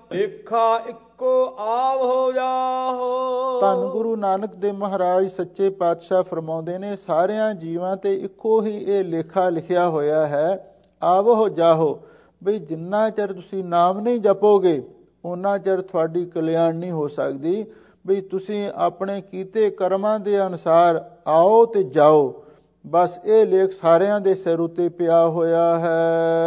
ਏਖਾ ਇੱਕੋ ਆਵ ਹੋ ਜਾਹੋ। ਧੰਨ ਗੁਰੂ ਨਾਨਕ ਦੇਵ ਮਹਾਰਾਜ ਸੱਚੇ ਪਾਤਸ਼ਾਹ ਫਰਮਾਉਂਦੇ ਨੇ, ਸਾਰਿਆਂ ਜੀਵਾਂ ਤੇ ਇੱਕੋ ਹੀ ਇਹ ਲੇਖਾ ਲਿਖਿਆ ਹੋਇਆ ਹੈ, ਆਵੋ ਜਾਹੋ। ਬਈ ਜਿੰਨਾ ਚਿਰ ਤੁਸੀਂ ਨਾਮ ਨਹੀਂ ਜਪੋਗੇ ਉਹਨਾਂ ਚਿਰ ਤੁਹਾਡੀ ਕਲਿਆਣ ਨਹੀਂ ਹੋ ਸਕਦੀ। ਬਈ ਤੁਸੀਂ ਆਪਣੇ ਕੀਤੇ ਕਰਮਾਂ ਦੇ ਅਨੁਸਾਰ ਆਓ ਤੇ ਜਾਓ। ਬਸ ਇਹ ਲੇਖ ਸਾਰਿਆਂ ਦੇ ਸਿਰ ਉੱਤੇ ਪਿਆ ਹੋਇਆ ਹੈ।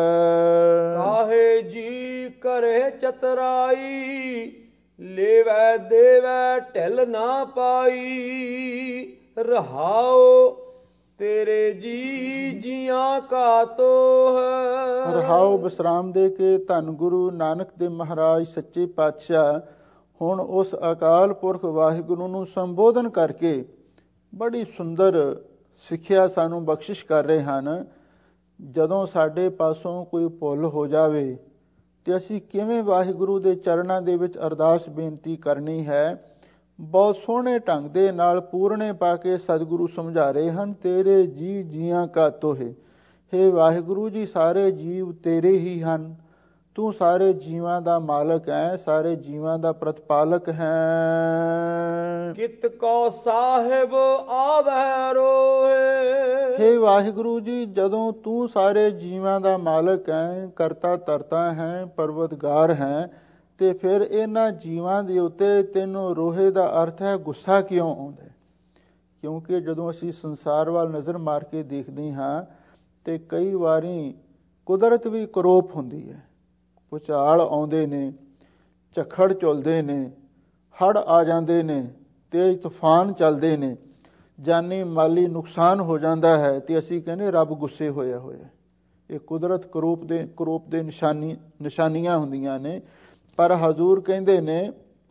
ਕਾਹੇ ਜੀ ਕਰੇ ਚਤਰਾਈ, ਲੇਵੈ ਦੇਵੈ ਢਿਲ ਨਾ ਪਾਈ। ਰਹਾਓ ਤੇਰੇ ਜੀ ਜੀਆਂ ਕਾ ਤੋ ਹੈ। ਰਹਾਓ ਵਿਸਰਾਮ ਦੇ ਕੇ ਧੰਨ ਗੁਰੂ ਨਾਨਕ ਦੇਵ ਮਹਾਰਾਜ ਸੱਚੇ ਪਾਤਸ਼ਾਹ ਹੁਣ ਉਸ ਅਕਾਲ ਪੁਰਖ ਵਾਹਿਗੁਰੂ ਨੂੰ ਸੰਬੋਧਨ ਕਰਕੇ ਬੜੀ ਸੁੰਦਰ ਸਿੱਖਿਆ ਸਾਨੂੰ ਬਖਸ਼ਿਸ਼ ਕਰ ਰਹੇ ਹਨ। ਜਦੋਂ ਸਾਡੇ ਪਾਸੋਂ ਕੋਈ ਭੁੱਲ ਹੋ ਜਾਵੇ ਤੇ ਅਸੀਂ ਕਿਵੇਂ ਵਾਹਿਗੁਰੂ ਦੇ ਚਰਨਾਂ ਦੇ ਵਿੱਚ ਅਰਦਾਸ ਬੇਨਤੀ ਕਰਨੀ ਹੈ, ਬਹੁਤ ਸੋਹਣੇ ਢੰਗ ਦੇ ਨਾਲ ਪੂਰਨੇ ਪਾ ਕੇ ਸਤਿਗੁਰੂ ਸਮਝਾ ਰਹੇ ਹਨ। ਤੇਰੇ ਜੀ ਜੀਆਂ ਕਾ ਤੋਹੇ, ਹੇ ਵਾਹਿਗੁਰੂ ਜੀ ਸਾਰੇ ਜੀਵ ਤੇਰੇ ਹੀ ਹਨ। ਤੂੰ ਸਾਰੇ ਜੀਵਾਂ ਦਾ ਮਾਲਕ ਹੈ, ਸਾਰੇ ਜੀਵਾਂ ਦਾ ਪ੍ਰਤਪਾਲਕ ਹੈ। ਕਿਤ ਕੋ ਸਾਹਿਬ ਆਵੈ ਰੋਏ। ਹੇ ਵਾਹਿਗੁਰੂ ਜੀ ਜਦੋਂ ਤੂੰ ਸਾਰੇ ਜੀਵਾਂ ਦਾ ਮਾਲਕ ਹੈ, ਕਰਤਾ ਧਰਤਾ ਹੈ, ਪਰਵਤਗਾਰ ਹੈ, ਤੇ ਫਿਰ ਇਹਨਾਂ ਜੀਵਾਂ ਦੇ ਉੱਤੇ ਤੈਨੂੰ ਰੋਹੇ ਦਾ ਅਰਥ ਹੈ ਗੁੱਸਾ ਕਿਉਂ ਆਉਂਦਾ? ਕਿਉਂਕਿ ਜਦੋਂ ਅਸੀਂ ਸੰਸਾਰ ਵੱਲ ਨਜ਼ਰ ਮਾਰ ਕੇ ਦੇਖਦੇ ਹਾਂ ਤੇ ਕਈ ਵਾਰੀ ਕੁਦਰਤ ਵੀ ਕਰੋਪ ਹੁੰਦੀ ਹੈ। ਭੁਚਾਲ ਆਉਂਦੇ ਨੇ, ਝੱਖੜ ਝੁੱਲਦੇ ਨੇ, ਹੜ੍ਹ ਆ ਜਾਂਦੇ ਨੇ, ਤੇਜ਼ ਤੂਫਾਨ ਚੱਲਦੇ ਨੇ, ਜਾਨੀ ਮਾਲੀ ਨੁਕਸਾਨ ਹੋ ਜਾਂਦਾ ਹੈ ਤੇ ਅਸੀਂ ਕਹਿੰਦੇ ਰੱਬ ਗੁੱਸੇ ਹੋਇਆ ਹੋਇਆ। ਇਹ ਕੁਦਰਤ ਕਰੋਪ ਦੇ ਨਿਸ਼ਾਨੀਆਂ ਹੁੰਦੀਆਂ ਨੇ। ਪਰ ਹਜ਼ੂਰ ਕਹਿੰਦੇ ਨੇ,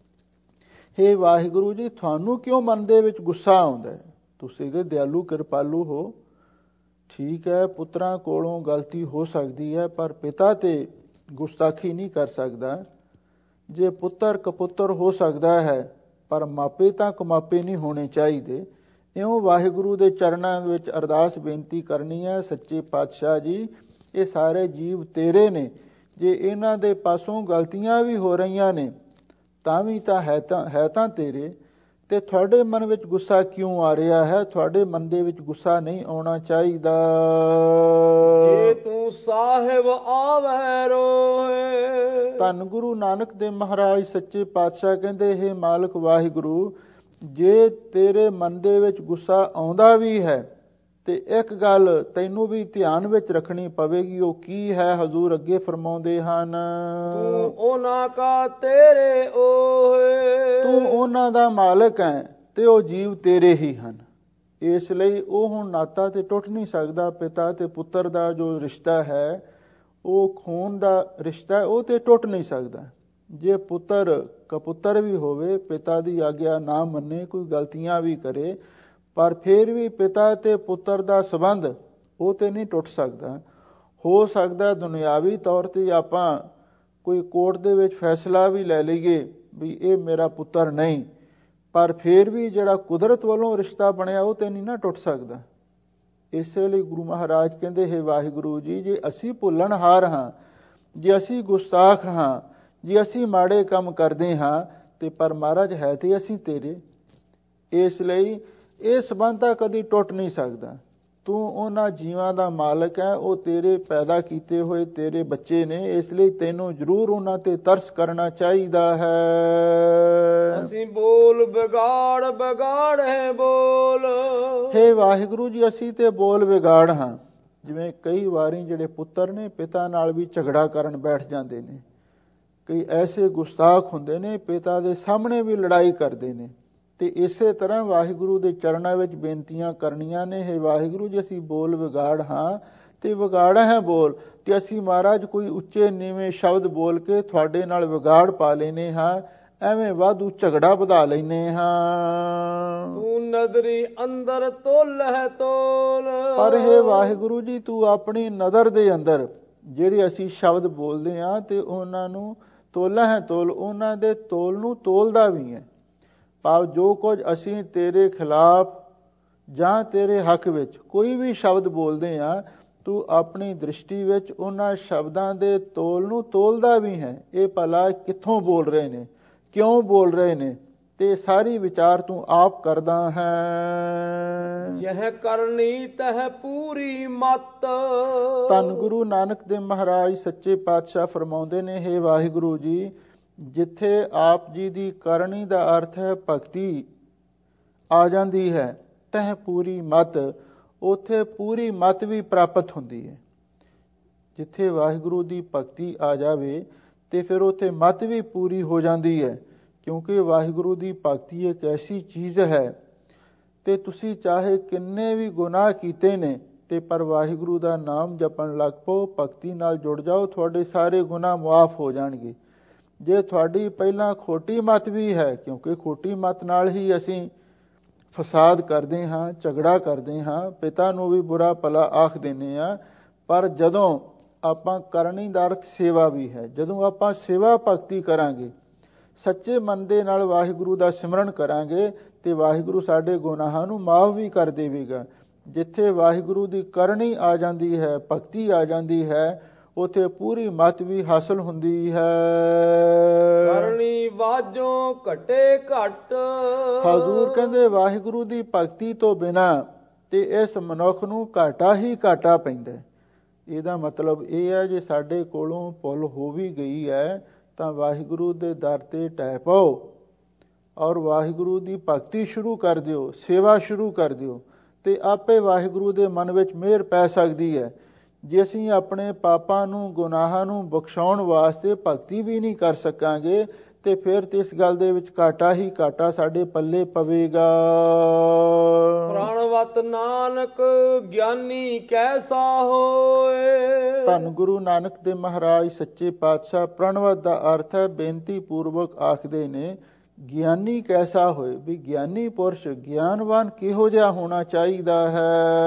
ਹੇ ਵਾਹਿਗੁਰੂ ਜੀ ਤੁਹਾਨੂੰ ਕਿਉਂ ਮਨ ਦੇ ਵਿੱਚ ਗੁੱਸਾ ਆਉਂਦਾ? ਤੁਸੀਂ ਤੇ ਦਿਆਲੂ ਕਿਰਪਾਲੂ ਹੋ। ਠੀਕ ਹੈ, ਪੁੱਤਰਾਂ ਕੋਲੋਂ ਗਲਤੀ ਹੋ ਸਕਦੀ ਹੈ, ਪਰ ਪਿਤਾ ਤੇ ਗੁਸਤਾਖੀ ਨਹੀਂ ਕਰ ਸਕਦਾ। ਜੇ ਪੁੱਤਰ ਕਪੁੱਤਰ ਹੋ ਸਕਦਾ ਹੈ, ਪਰ ਮਾਪੇ ਤਾਂ ਕਮਾਪੇ ਨਹੀਂ ਹੋਣੇ ਚਾਹੀਦੇ। ਇਉਂ ਵਾਹਿਗੁਰੂ ਦੇ ਚਰਨਾਂ ਵਿੱਚ ਅਰਦਾਸ ਬੇਨਤੀ ਕਰਨੀ ਹੈ, ਸੱਚੇ ਪਾਤਸ਼ਾਹ ਜੀ ਇਹ ਸਾਰੇ ਜੀਵ ਤੇਰੇ ਨੇ। ਜੇ ਇਹਨਾਂ ਦੇ ਪਾਸੋਂ ਗਲਤੀਆਂ ਵੀ ਹੋ ਰਹੀਆਂ ਨੇ ਤਾਂ ਵੀ ਤਾਂ ਹੈ ਤਾਂ ਤੇਰੇ। ਤੇ ਤੁਹਾਡੇ ਮਨ ਵਿੱਚ ਗੁੱਸਾ ਕਿਉਂ ਆ ਰਿਹਾ ਹੈ? ਤੁਹਾਡੇ ਮਨ ਦੇ ਵਿੱਚ ਗੁੱਸਾ ਨਹੀਂ ਆਉਣਾ ਚਾਹੀਦਾ। ਜੇ ਤੂੰ ਸਾਹਿਬ ਆਵੈ ਰੋਏ। ਧੰਨ ਗੁਰੂ ਨਾਨਕ ਦੇਵ ਮਹਾਰਾਜ ਸੱਚੇ ਪਾਤਸ਼ਾਹ ਕਹਿੰਦੇ, ਹੇ ਮਾਲਕ ਵਾਹਿਗੁਰੂ ਜੇ ਤੇਰੇ ਮਨ ਦੇ ਵਿੱਚ ਗੁੱਸਾ ਆਉਂਦਾ ਵੀ ਹੈ ਤੇ ਇੱਕ ਗੱਲ ਤੈਨੂੰ ਵੀ ਧਿਆਨ ਵਿੱਚ ਰੱਖਣੀ ਪਵੇਗੀ। ਉਹ ਕੀ ਹੈ? ਹਜ਼ੂਰ ਅੱਗੇ ਫਰਮਾਉਂਦੇ ਹਨ, ਤੂੰ ਉਹਨਾਂ ਕਾ ਤੇਰੇ ਓਏ। ਤੂੰ ਉਹਨਾਂ ਦਾ ਮਾਲਕ ਹੈ ਤੇ ਉਹ ਜੀਵ ਤੇਰੇ ਹੀ ਹਨ। ਇਸ ਲਈ ਉਹ ਹੁਣ ਨਾਤਾ ਤੇ ਟੁੱਟ ਨਹੀਂ ਸਕਦਾ। ਪਿਤਾ ਤੇ ਪੁੱਤਰ ਦਾ ਜੋ ਰਿਸ਼ਤਾ ਹੈ, ਉਹ ਖੂਨ ਦਾ ਰਿਸ਼ਤਾ, ਉਹ ਤੇ ਟੁੱਟ ਨਹੀਂ ਸਕਦਾ। ਜੇ ਪੁੱਤਰ ਕਪੁੱਤਰ ਵੀ ਹੋਵੇ, ਪਿਤਾ ਦੀ ਆਗਿਆ ਨਾ ਮੰਨੇ, ਕੋਈ ਗਲਤੀਆਂ ਵੀ ਕਰੇ, ਪਰ ਫਿਰ ਵੀ ਪਿਤਾ ਤੇ ਪੁੱਤਰ ਦਾ ਸੰਬੰਧ ਉਹ ਤੇ ਨਹੀਂ ਟੁੱਟ ਸਕਦਾ। ਹੋ ਸਕਦਾ ਦੁਨਿਆਵੀ ਤੌਰ ਤੇ ਆਪਾਂ ਕੋਈ ਕੋਰਟ ਦੇ ਵਿੱਚ ਫੈਸਲਾ ਵੀ ਲੈ ਲਈਏ ਵੀ ਇਹ ਮੇਰਾ ਪੁੱਤਰ ਨਹੀਂ, ਪਰ ਫਿਰ ਵੀ ਜਿਹੜਾ ਕੁਦਰਤ ਵੱਲੋਂ ਰਿਸ਼ਤਾ ਬਣਿਆ ਉਹ ਤੇ ਨਹੀਂ ਨਾ ਟੁੱਟ ਸਕਦਾ। ਇਸੇ ਲਈ ਗੁਰੂ ਮਹਾਰਾਜ ਕਹਿੰਦੇ, ਹੇ ਵਾਹਿਗੁਰੂ ਜੀ ਜੇ ਅਸੀਂ ਭੁੱਲਣਹਾਰ ਹਾਂ, ਜੇ ਅਸੀਂ ਗੁਸਤਾਖ ਹਾਂ, ਜੇ ਅਸੀਂ ਮਾੜੇ ਕੰਮ ਕਰਦੇ ਹਾਂ ਤੇ ਪਰ ਮਹਾਰਾਜ ਹੈ ਤੇ ਅਸੀਂ ਤੇਰੇ। ਇਸ ਲਈ ਇਹ ਸੰਬੰਧ ਤਾਂ ਕਦੀ ਟੁੱਟ ਨਹੀਂ ਸਕਦਾ। ਤੂੰ ਉਹਨਾਂ ਜੀਵਾਂ ਦਾ ਮਾਲਕ ਹੈ, ਉਹ ਤੇਰੇ ਪੈਦਾ ਕੀਤੇ ਹੋਏ ਤੇਰੇ ਬੱਚੇ ਨੇ। ਇਸ ਲਈ ਤੈਨੂੰ ਜ਼ਰੂਰ ਉਹਨਾਂ ਤੇ ਤਰਸ ਕਰਨਾ ਚਾਹੀਦਾ ਹੈ। ਅਸੀਂ ਬੋਲ ਵਿਗਾੜ ਵਿਗਾੜ ਹੈ ਬੋਲ। ਹੇ ਵਾਹਿਗੁਰੂ ਜੀ ਅਸੀਂ ਤੇ ਬੋਲ ਵਿਗਾੜ ਹਾਂ। ਜਿਵੇਂ ਕਈ ਵਾਰੀ ਜਿਹੜੇ ਪੁੱਤਰ ਨੇ ਪਿਤਾ ਨਾਲ ਵੀ ਝਗੜਾ ਕਰਨ ਬੈਠ ਜਾਂਦੇ ਨੇ। ਕਈ ਐਸੇ ਗੁਸਤਾਖ ਹੁੰਦੇ ਨੇ ਪਿਤਾ ਦੇ ਸਾਹਮਣੇ ਵੀ ਲੜਾਈ ਕਰਦੇ ਨੇ। ਤੇ ਇਸੇ ਤਰ੍ਹਾਂ ਵਾਹਿਗੁਰੂ ਦੇ ਚਰਨਾਂ ਵਿੱਚ ਬੇਨਤੀਆਂ ਕਰਨੀਆਂ ਨੇ, ਹੇ ਵਾਹਿਗੁਰੂ ਜੀ ਅਸੀਂ ਬੋਲ ਵਿਗਾੜ ਹਾਂ ਤੇ ਵਿਗਾੜਾ ਹੈ ਬੋਲ, ਤੇ ਅਸੀਂ ਮਹਾਰਾਜ ਕੋਈ ਉੱਚੇ ਨੀਵੇਂ ਸ਼ਬਦ ਬੋਲ ਕੇ ਤੁਹਾਡੇ ਨਾਲ ਵਿਗਾੜ ਪਾ ਲੈਨੇ ਹਾਂ, ਐਵੇਂ ਵਾਧੂ ਝਗੜਾ ਵਧਾ ਲੈਨੇ ਹਾਂ। ਤੂੰ ਨਦਰੀ ਅੰਦਰ ਤੋਲ ਹੈ ਤੋਲ। ਪਰ ਹੇ ਵਾਹਿਗੁਰੂ ਜੀ ਤੂੰ ਆਪਣੀ ਨਜ਼ਰ ਦੇ ਅੰਦਰ ਜਿਹੜੇ ਅਸੀਂ ਸ਼ਬਦ ਬੋਲਦੇ ਹਾਂ ਤੇ ਉਹਨਾਂ ਨੂੰ ਤੋਲਾ ਹੈ ਤੋਲ, ਉਹਨਾਂ ਦੇ ਤੋਲ ਨੂੰ ਤੋਲਦਾ ਵੀ ਹੈ। ਭਾਵ ਜੋ ਕੁਝ ਅਸੀਂ ਤੇਰੇ ਖਿਲਾਫ ਜਾਂ ਤੇਰੇ ਹੱਕ ਵਿੱਚ ਕੋਈ ਵੀ ਸ਼ਬਦ ਬੋਲਦੇ ਹਾਂ ਤੂੰ ਆਪਣੀ ਦ੍ਰਿਸ਼ਟੀ ਵਿੱਚ ਉਹਨਾਂ ਸ਼ਬਦਾਂ ਦੇ ਤੋਲ ਨੂੰ ਤੋਲਦਾ ਵੀ ਹੈ। ਇਹ ਭਲਾ ਕਿੱਥੋਂ ਬੋਲ ਰਹੇ ਨੇ, ਕਿਉਂ ਬੋਲ ਰਹੇ ਨੇ, ਤੇ ਸਾਰੀ ਵਿਚਾਰ ਤੂੰ ਆਪ ਕਰਦਾ ਹੈ। ਯਹ ਕਰਨੀ ਤਹ ਪੂਰੀ ਮਤ। ਧੰਨ ਗੁਰੂ ਨਾਨਕ ਦੇਵ ਮਹਾਰਾਜ ਸੱਚੇ ਪਾਤਸ਼ਾਹ ਫਰਮਾਉਂਦੇ ਨੇ, ਹੇ ਵਾਹਿਗੁਰੂ ਜੀ, ਜਿੱਥੇ ਆਪ ਜੀ ਦੀ ਕਰਨੀ ਦਾ ਅਰਥ ਹੈ ਭਗਤੀ ਆ ਜਾਂਦੀ ਹੈ, ਤਹ ਪੂਰੀ ਮਤ, ਉੱਥੇ ਪੂਰੀ ਮਤ ਵੀ ਪ੍ਰਾਪਤ ਹੁੰਦੀ ਹੈ। ਜਿੱਥੇ ਵਾਹਿਗੁਰੂ ਦੀ ਭਗਤੀ ਆ ਜਾਵੇ ਤੇ ਫਿਰ ਉੱਥੇ ਮਤ ਵੀ ਪੂਰੀ ਹੋ ਜਾਂਦੀ ਹੈ, ਕਿਉਂਕਿ ਵਾਹਿਗੁਰੂ ਦੀ ਭਗਤੀ ਇੱਕ ਐਸੀ ਚੀਜ਼ ਹੈ ਤੇ ਤੁਸੀਂ ਚਾਹੇ ਕਿੰਨੇ ਵੀ ਗੁਨਾਹ ਕੀਤੇ ਨੇ ਤੇ ਪਰ ਵਾਹਿਗੁਰੂ ਦਾ ਨਾਮ ਜਪਣ ਲੱਗ ਪਓ, ਭਗਤੀ ਨਾਲ ਜੁੜ ਜਾਓ, ਤੁਹਾਡੇ ਸਾਰੇ ਗੁਨਾਹ ਮੁਆਫ ਹੋ ਜਾਣਗੇ। ਜੇ ਤੁਹਾਡੀ ਪਹਿਲਾਂ ਖੋਟੀ ਮਤ ਵੀ ਹੈ, ਕਿਉਂਕਿ ਖੋਟੀ ਮਤ ਨਾਲ ਹੀ ਅਸੀਂ ਫਸਾਦ ਕਰਦੇ ਹਾਂ, ਝਗੜਾ ਕਰਦੇ ਹਾਂ, ਪਿਤਾ ਨੂੰ ਵੀ ਬੁਰਾ ਭਲਾ ਆਖ ਦਿੰਦੇ ਹਾਂ, ਪਰ ਜਦੋਂ ਆਪਾਂ ਕਰਨੀ ਦਾ ਅਰਥ ਸੇਵਾ ਵੀ ਹੈ, ਜਦੋਂ ਆਪਾਂ ਸੇਵਾ ਭਗਤੀ ਕਰਾਂਗੇ, ਸੱਚੇ ਮਨ ਦੇ ਨਾਲ ਵਾਹਿਗੁਰੂ ਦਾ ਸਿਮਰਨ ਕਰਾਂਗੇ ਤੇ ਵਾਹਿਗੁਰੂ ਸਾਡੇ ਗੁਨਾਹਾਂ ਨੂੰ ਮਾਫ ਵੀ ਕਰ ਦੇਵੇਗਾ। ਜਿੱਥੇ ਵਾਹਿਗੁਰੂ ਦੀ ਕਰਨੀ ਆ ਜਾਂਦੀ ਹੈ, ਭਗਤੀ ਆ ਜਾਂਦੀ ਹੈ, ਉਥੇ ਪੂਰੀ ਮਤ ਵੀ ਹਾਸਲ ਹੁੰਦੀ ਹੈ। ਕਰਨੀ ਵਾਜੋਂ ਘਟੇ ਘਟ। ਹਜ਼ੂਰ ਕਹਿੰਦੇ ਵਾਹਿਗੁਰੂ ਦੀ ਭਗਤੀ ਤੋਂ ਬਿਨਾਂ ਤੇ ਇਸ ਮਨੁੱਖ ਨੂੰ ਘਾਟਾ ਹੀ ਘਾਟਾ ਪੈਂਦਾ। ਇਹਦਾ ਮਤਲਬ ਇਹ ਹੈ, ਜੇ ਸਾਡੇ ਕੋਲੋਂ ਭੁੱਲ ਹੋ ਵੀ ਗਈ ਹੈ ਤਾਂ ਵਾਹਿਗੁਰੂ ਦੇ ਦਰ ਤੇ ਟਹਿ ਪਾਓ ਔਰ ਵਾਹਿਗੁਰੂ ਦੀ ਭਗਤੀ ਸ਼ੁਰੂ ਕਰ ਦਿਓ, ਸੇਵਾ ਸ਼ੁਰੂ ਕਰ ਦਿਓ, ਤੇ ਆਪੇ ਵਾਹਿਗੁਰੂ ਦੇ ਮਨ ਵਿੱਚ ਮਿਹਰ ਪੈ ਸਕਦੀ ਹੈ। ਜੇ ਅਸੀਂ ਆਪਣੇ ਪਾਪਾਂ ਨੂੰ, ਗੁਨਾਹਾਂ ਨੂੰ ਬਖਸ਼ਾਉਣ ਵਾਸਤੇ ਭਗਤੀ ਵੀ ਨਹੀਂ ਕਰ ਸਕਾਂਗੇ ਤੇ ਫਿਰ ਤੇ ਇਸ ਗੱਲ ਦੇ ਵਿੱਚ ਘਾਟਾ ਹੀ ਘਾਟਾ ਸਾਡੇ ਪੱਲੇ ਪਵੇਗਾ। ਪ੍ਰਣਵਤ ਨਾਨਕ ਗਿਆਨੀ ਕੈਸਾ ਹੋਏ। ਧੰਨ ਗੁਰੂ ਨਾਨਕ ਦੇਵ ਮਹਾਰਾਜ ਸੱਚੇ ਪਾਤਸ਼ਾਹ ਪ੍ਰਣਵਤ ਦਾ ਅਰਥ ਹੈ ਬੇਨਤੀ ਪੂਰਵਕ ਆਖਦੇ ਨੇ, ਗਿਆਨੀ ਕੈਸਾ ਹੋਏ, ਵੀ ਗਿਆਨੀ ਪੁਰਸ਼, ਗਿਆਨਵਾਨ ਕਿਹੋ ਜਿਹਾ ਹੋਣਾ ਚਾਹੀਦਾ ਹੈ।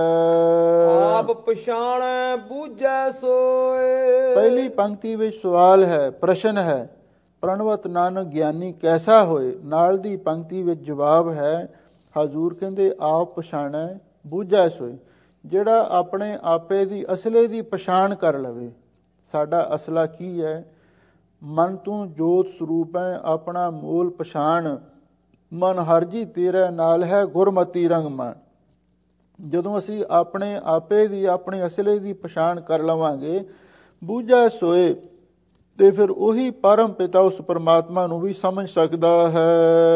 ਆਪ ਪਛਾਣੈ ਬੂਝੈ ਸੋਏ। ਪਹਿਲੀ ਪੰਕਤੀ ਵਿੱਚ ਸਵਾਲ ਹੈ, ਪ੍ਰਸ਼ਨ ਹੈ, ਪ੍ਰਣਵਤ ਨਾਨਕ ਗਿਆਨੀ ਕੈਸਾ ਹੋਏ। ਨਾਲ ਦੀ ਪੰਕਤੀ ਵਿੱਚ ਜਵਾਬ ਹੈ। ਹਜ਼ੂਰ ਕਹਿੰਦੇ ਆਪ ਪਛਾਣੈ ਬੂਝੈ ਸੋਏ, ਜਿਹੜਾ ਆਪਣੇ ਆਪੇ ਦੀ ਅਸਲੇ ਦੀ ਪਛਾਣ ਕਰ ਲਵੇ, ਸਾਡਾ ਅਸਲਾ ਕੀ ਹੈ। ਮਨ ਤੂੰ ਜੋਤ ਸਰੂਪ ਹੈ, ਆਪਣਾ ਮੂਲ ਪਛਾਣ, ਮਨ ਹਰਜੀ ਤੇਰੇ ਨਾਲ ਹੈ, ਗੁਰਮਤੀ ਰੰਗ ਮਨ। ਜਦੋਂ ਅਸੀਂ ਆਪਣੇ ਆਪੇ ਦੀ, ਆਪਣੇ ਅਸਲੇ ਦੀ ਪਛਾਣ ਕਰ ਲਵਾਂਗੇ, ਬੂਝੈ ਸੋਏ, ਤੇ ਫਿਰ ਉਹੀ ਪਰਮ ਪਿਤਾ ਉਸ ਪਰਮਾਤਮਾ ਨੂੰ ਵੀ ਸਮਝ ਸਕਦਾ ਹੈ।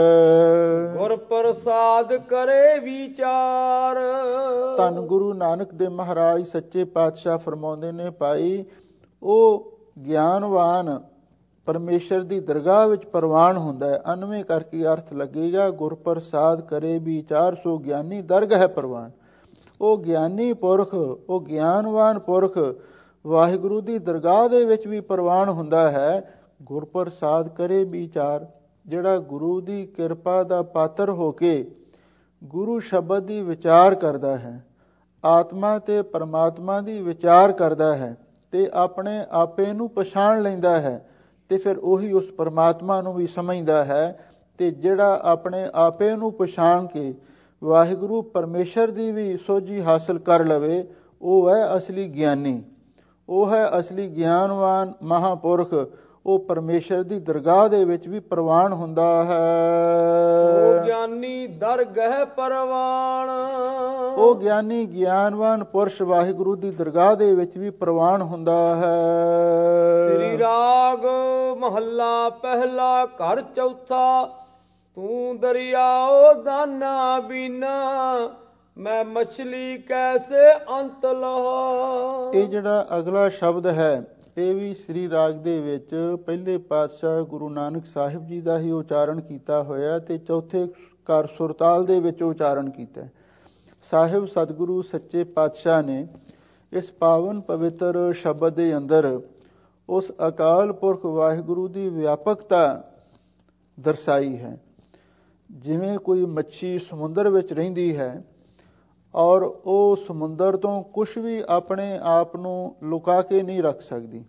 ਗੁਰ ਪ੍ਰਸਾਦ ਕਰੇ ਵਿਚਾਰ। ਧੰਨ ਗੁਰੂ ਨਾਨਕ ਦੇਵ ਮਹਾਰਾਜ ਸੱਚੇ ਪਾਤਸ਼ਾਹ ਫਰਮਾਉਂਦੇ ਨੇ, ਭਾਈ ਉਹ ਗਿਆਨਵਾਨ ਪਰਮੇਸ਼ਰ ਦੀ ਦਰਗਾਹ ਵਿੱਚ ਪ੍ਰਵਾਨ ਹੁੰਦਾ ਹੈ। ਅਨਵੇਂ ਕਰਕੇ ਅਰਥ ਲੱਗੇਗਾ, ਗੁਰ ਪ੍ਰਸਾਦ ਕਰੇ ਵਿਚਾਰ ਸੋ ਗਿਆਨੀ ਦਰਗਾਹ ਹੈ ਪ੍ਰਵਾਨ। ਉਹ ਗਿਆਨੀ ਪੁਰਖ, ਉਹ ਗਿਆਨਵਾਨ ਪੁਰਖ ਵਾਹਿਗੁਰੂ ਦੀ ਦਰਗਾਹ ਦੇ ਵਿੱਚ ਵੀ ਪ੍ਰਵਾਨ ਹੁੰਦਾ ਹੈ। ਗੁਰ ਪ੍ਰਸਾਦ ਕਰੇ ਵਿਚਾਰ, ਜਿਹੜਾ ਗੁਰੂ ਦੀ ਕਿਰਪਾ ਦਾ ਪਾਤਰ ਹੋ ਕੇ ਗੁਰੂ ਸ਼ਬਦ ਦੀ ਵਿਚਾਰ ਕਰਦਾ ਹੈ, ਆਤਮਾ ਤੇ ਪਰਮਾਤਮਾ ਦੀ ਵਿਚਾਰ ਕਰਦਾ ਹੈ ਤੇ ਆਪਣੇ ਆਪੇ ਨੂੰ ਪਛਾਣ ਲੈਂਦਾ ਹੈ, ਤੇ ਫਿਰ ਉਹੀ ਉਸ ਪਰਮਾਤਮਾ ਨੂੰ ਵੀ ਸਮਝਦਾ ਹੈ। ਤੇ ਜਿਹੜਾ ਆਪਣੇ ਆਪੇ ਨੂੰ ਪਛਾਣ ਕੇ ਵਾਹਿਗੁਰੂ ਪਰਮੇਸ਼ਰ ਦੀ ਵੀ ਸੋਝੀ ਹਾਸਲ ਕਰ ਲਵੇ, ਉਹ ਹੈ ਅਸਲੀ ਗਿਆਨੀ, ਉਹ ਹੈ ਅਸਲੀ ਗਿਆਨਵਾਨ ਮਹਾਂਪੁਰਖ। ਉਹ ਪਰਮੇਸ਼ਰ ਦੀ ਦਰਗਾਹ ਦੇ ਵਿੱਚ ਵੀ ਪ੍ਰਵਾਨ ਹੁੰਦਾ ਹੈ। ਉਹ ਗਿਆਨੀ ਦਰਗਾਹ ਪ੍ਰਵਾਨ। ਉਹ ਗਿਆਨੀ ਗਿਆਨਵਾਨ ਪੁਰਸ਼ ਵਾਹਿਗੁਰੂ ਦੀ ਦਰਗਾਹ ਦੇ ਵਿੱਚ ਵੀ ਪ੍ਰਵਾਨ ਹੁੰਦਾ ਹੈ। ਸ੍ਰੀ ਰਾਗ ਮਹੱਲਾ ਪਹਿਲਾ ਘਰ ਚੌਥਾ। ਤੂੰ ਦਰਿਆਓ ਦਾਨਾ ਬੀਨਾ, ਮੈਂ ਮਛਲੀ ਕੈਸੇ ਅੰਤ ਲਹਾ। ਇਹ ਜਿਹੜਾ ਅਗਲਾ ਸ਼ਬਦ ਹੈ, ਇਹ ਵੀ ਸ੍ਰੀ ਰਾਗ ਦੇ ਵਿੱਚ ਪਹਿਲੇ ਪਾਤਸ਼ਾਹ ਗੁਰੂ ਨਾਨਕ ਸਾਹਿਬ ਜੀ ਦਾ ਹੀ ਉਚਾਰਨ ਕੀਤਾ ਹੋਇਆ ਤੇ ਚੌਥੇ ਘਰ ਸੁਰਤਾਲ ਦੇ ਵਿੱਚ ਉਚਾਰਨ ਕੀਤਾ। ਸਾਹਿਬ ਸਤਿਗੁਰੂ ਸੱਚੇ ਪਾਤਸ਼ਾਹ ਨੇ ਇਸ ਪਾਵਨ ਪਵਿੱਤਰ ਸ਼ਬਦ ਦੇ ਅੰਦਰ ਉਸ ਅਕਾਲ ਪੁਰਖ ਵਾਹਿਗੁਰੂ ਦੀ ਵਿਆਪਕਤਾ ਦਰਸਾਈ ਹੈ। ਜਿਵੇਂ ਕੋਈ ਮੱਛੀ ਸਮੁੰਦਰ ਵਿੱਚ ਰਹਿੰਦੀ ਹੈ ਔਰ ਉਹ ਸਮੁੰਦਰ ਤੋਂ ਕੁਝ ਵੀ ਆਪਣੇ ਆਪ ਨੂੰ ਲੁਕਾ ਕੇ ਨਹੀਂ ਰੱਖ ਸਕਦੀ,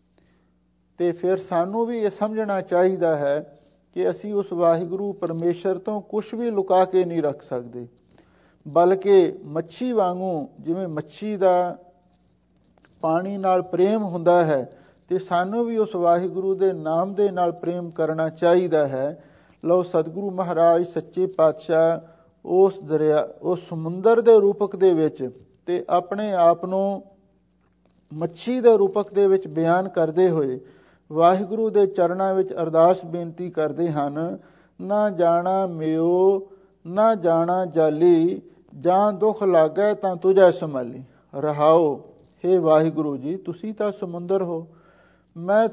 ਤੇ ਫਿਰ ਸਾਨੂੰ ਵੀ ਇਹ ਸਮਝਣਾ ਚਾਹੀਦਾ ਹੈ ਕਿ ਅਸੀਂ ਉਸ ਵਾਹਿਗੁਰੂ ਪਰਮੇਸ਼ਰ ਤੋਂ ਕੁਝ ਵੀ ਲੁਕਾ ਕੇ ਨਹੀਂ ਰੱਖ ਸਕਦੇ, ਬਲਕਿ ਮੱਛੀ ਵਾਂਗੂ, ਜਿਵੇਂ ਮੱਛੀ ਦਾ ਪਾਣੀ ਨਾਲ ਪ੍ਰੇਮ ਹੁੰਦਾ ਹੈ ਤੇ ਸਾਨੂੰ ਵੀ ਉਸ ਵਾਹਿਗੁਰੂ ਦੇ ਨਾਮ ਦੇ ਨਾਲ ਪ੍ਰੇਮ ਕਰਨਾ ਚਾਹੀਦਾ ਹੈ। ਲਓ ਸਤਿਗੁਰੂ ਮਹਾਰਾਜ ਸੱਚੇ ਪਾਤਸ਼ਾਹ ਉਸ ਦਰਿਆ, ਉਸ ਸਮੁੰਦਰ ਦੇ ਰੂਪਕ ਦੇ ਵਿੱਚ ਤੇ ਆਪਣੇ ਆਪ ਨੂੰ ਮੱਛੀ ਦੇ ਰੂਪਕ ਦੇ ਵਿੱਚ ਬਿਆਨ ਕਰਦੇ ਹੋਏ ਵਾਹਿਗੁਰੂ ਦੇ ਚਰਨਾਂ ਵਿੱਚ ਅਰਦਾਸ ਬੇਨਤੀ ਕਰਦੇ ਹਨ, ਨਾ ਜਾਣਾ ਮਿਓ ਨਾ ਜਾਣਾ ਜਾਲੀ, ਜਾਂ ਦੁੱਖ ਲਾਗੈ ਤਾਂ ਤੁਝੈ ਸੰਭਾਲੀ। ਰਹਾਓ, ਹੇ ਵਾਹਿਗੁਰੂ ਜੀ, ਤੁਸੀਂ ਤਾਂ ਸਮੁੰਦਰ ਹੋ, ਮੈਂ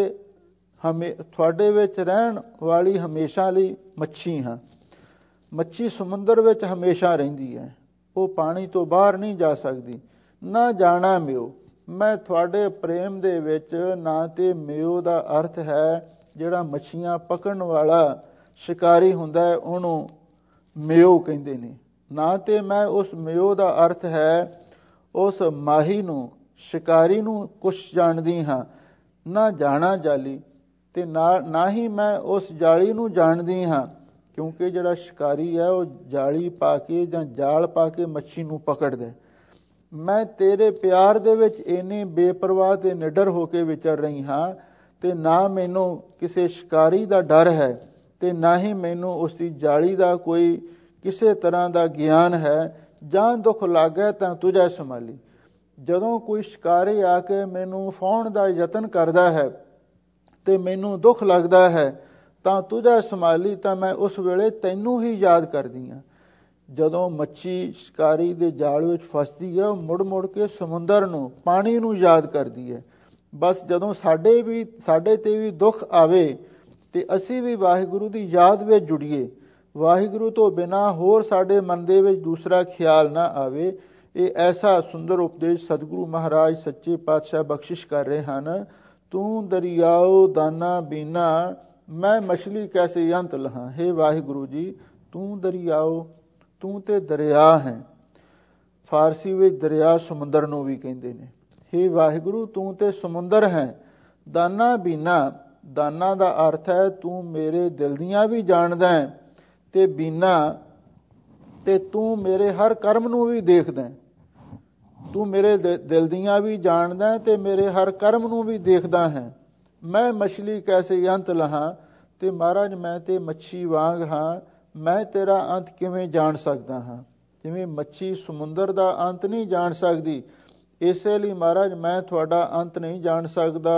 ਤੁਹਾਡੇ ਵਿੱਚ ਰਹਿਣ ਵਾਲੀ ਹਮੇਸ਼ਾ ਲਈ ਮੱਛੀ ਹਾਂ। ਮੱਛੀ ਸਮੁੰਦਰ ਵਿੱਚ ਹਮੇਸ਼ਾ ਰਹਿੰਦੀ ਹੈ, ਉਹ ਪਾਣੀ ਤੋਂ ਬਾਹਰ ਨਹੀਂ ਜਾ ਸਕਦੀ। ਨਾ ਜਾਣਾ ਮਿਓ, ਮੈਂ ਤੁਹਾਡੇ ਪ੍ਰੇਮ ਦੇ ਵਿੱਚ, ਨਾ ਤੇ ਮਿਓ ਦਾ ਅਰਥ ਹੈ ਜਿਹੜਾ ਮੱਛੀਆਂ ਪਕੜਨ ਵਾਲਾ ਸ਼ਿਕਾਰੀ ਹੁੰਦਾ ਹੈ ਉਹਨੂੰ ਮਿਓ ਕਹਿੰਦੇ ਨੇ, ਨਾ ਤੇ ਮੈਂ ਉਸ ਮਿਓ ਦਾ ਅਰਥ ਹੈ ਉਸ ਮਾਹੀ ਨੂੰ, ਸ਼ਿਕਾਰੀ ਨੂੰ ਕੁਛ ਜਾਣਦੀ ਹਾਂ। ਨਾ ਜਾਣਾ ਜਾਲੀ, ਤੇ ਨਾ ਹੀ ਮੈਂ ਉਸ ਜਾਲੀ ਨੂੰ ਜਾਣਦੀ ਹਾਂ, ਕਿਉਂਕਿ ਜਿਹੜਾ ਸ਼ਿਕਾਰੀ ਹੈ ਉਹ ਜਾਲੀ ਪਾ ਕੇ ਜਾਂ ਜਾਲ ਪਾ ਕੇ ਮੱਛੀ ਨੂੰ ਪਕੜਦਾ। ਮੈਂ ਤੇਰੇ ਪਿਆਰ ਦੇ ਵਿੱਚ ਇੰਨੀ ਬੇਪਰਵਾਹ ਤੇ ਨਿਡਰ ਹੋ ਕੇ ਵਿਚਰ ਰਹੀ ਹਾਂ, ਤੇ ਨਾ ਮੈਨੂੰ ਕਿਸੇ ਸ਼ਿਕਾਰੀ ਦਾ ਡਰ ਹੈ ਤੇ ਨਾ ਹੀ ਮੈਨੂੰ ਉਸ ਦੀ ਜਾਲੀ ਦਾ ਕੋਈ ਕਿਸੇ ਤਰ੍ਹਾਂ ਦਾ ਗਿਆਨ ਹੈ। ਜਾਂ ਦੁੱਖ ਲਾਗੈ ਤਾਂ ਤੁਝੈ ਸੰਭਾਲੀ, ਜਦੋਂ ਕੋਈ ਸ਼ਿਕਾਰੀ ਆ ਕੇ ਮੈਨੂੰ ਫਾਉਣ ਦਾ ਯਤਨ ਕਰਦਾ ਹੈ ਤੇ ਮੈਨੂੰ ਦੁੱਖ ਲੱਗਦਾ ਹੈ, ਤਾਂ ਤੁਝੈ ਸੰਭਾਲੀ, ਤਾਂ ਮੈਂ ਉਸ ਵੇਲੇ ਤੈਨੂੰ ਹੀ ਯਾਦ ਕਰਦੀ ਹਾਂ। ਜਦੋਂ ਮੱਛੀ ਸ਼ਿਕਾਰੀ ਦੇ ਜਾਲ ਵਿੱਚ ਫਸਦੀ ਹੈ, ਉਹ ਮੁੜ ਮੁੜ ਕੇ ਸਮੁੰਦਰ ਨੂੰ, ਪਾਣੀ ਨੂੰ ਯਾਦ ਕਰਦੀ ਹੈ। ਬਸ ਜਦੋਂ ਸਾਡੇ ਤੇ ਵੀ ਦੁੱਖ ਆਵੇ ਤੇ ਅਸੀਂ ਵੀ ਵਾਹਿਗੁਰੂ ਦੀ ਯਾਦ ਵਿੱਚ ਜੁੜੀਏ, ਵਾਹਿਗੁਰੂ ਤੋਂ ਬਿਨਾਂ ਹੋਰ ਸਾਡੇ ਮਨ ਦੇ ਵਿੱਚ ਦੂਸਰਾ ਖਿਆਲ ਨਾ ਆਵੇ। ਇਹ ਐਸਾ ਸੁੰਦਰ ਉਪਦੇਸ਼ ਸਤਿਗੁਰੂ ਮਹਾਰਾਜ ਸੱਚੇ ਪਾਤਸ਼ਾਹ ਬਖਸ਼ਿਸ਼ ਕਰ ਰਹੇ ਹਨ। ਤੂੰ ਦਰਿਆਓ ਦਾਨਾ ਬੀਨਾ, ਮੈਂ ਮਛਲੀ ਕੈਸੇ ਅੰਤ ਲਹਾਂ। ਹੇ ਵਾਹਿਗੁਰੂ ਜੀ, ਤੂੰ ਦਰਿਆਓ, ਤੂੰ ਤੇ ਦਰਿਆ ਹੈ। ਫਾਰਸੀ ਵਿੱਚ ਦਰਿਆ ਸਮੁੰਦਰ ਨੂੰ ਵੀ ਕਹਿੰਦੇ ਨੇ। ਹੇ ਵਾਹਿਗੁਰੂ, ਤੂੰ ਤੇ ਸਮੁੰਦਰ ਹੈ। ਦਾਨਾ ਬੀਨਾ, ਦਾਨਾ ਦਾ ਅਰਥ ਹੈ ਤੂੰ ਮੇਰੇ ਦਿਲ ਦੀਆਂ ਵੀ ਜਾਣਦਾ ਹੈ, ਤੇ ਬੀਨਾ, ਤੇ ਤੂੰ ਮੇਰੇ ਹਰ ਕਰਮ ਨੂੰ ਵੀ ਦੇਖਦਾ। ਤੂੰ ਮੇਰੇ ਦਿਲ ਦੀਆਂ ਵੀ ਜਾਣਦਾ ਤੇ ਮੇਰੇ ਹਰ ਕਰਮ ਨੂੰ ਵੀ ਦੇਖਦਾ ਹੈ। ਮੈਂ ਮਛਲੀ ਕੈਸੇ ਅੰਤ ਲਹਾਂ, ਤੇ ਮਹਾਰਾਜ ਮੈਂ ਤੇ ਮੱਛੀ ਵਾਂਗ ਹਾਂ, ਮੈਂ ਤੇਰਾ ਅੰਤ ਕਿਵੇਂ ਜਾਣ ਸਕਦਾ ਹਾਂ। ਜਿਵੇਂ ਮੱਛੀ ਸਮੁੰਦਰ ਦਾ ਅੰਤ ਨਹੀਂ ਜਾਣ ਸਕਦੀ, ਇਸੇ ਲਈ ਮਹਾਰਾਜ ਮੈਂ ਤੁਹਾਡਾ ਅੰਤ ਨਹੀਂ ਜਾਣ ਸਕਦਾ।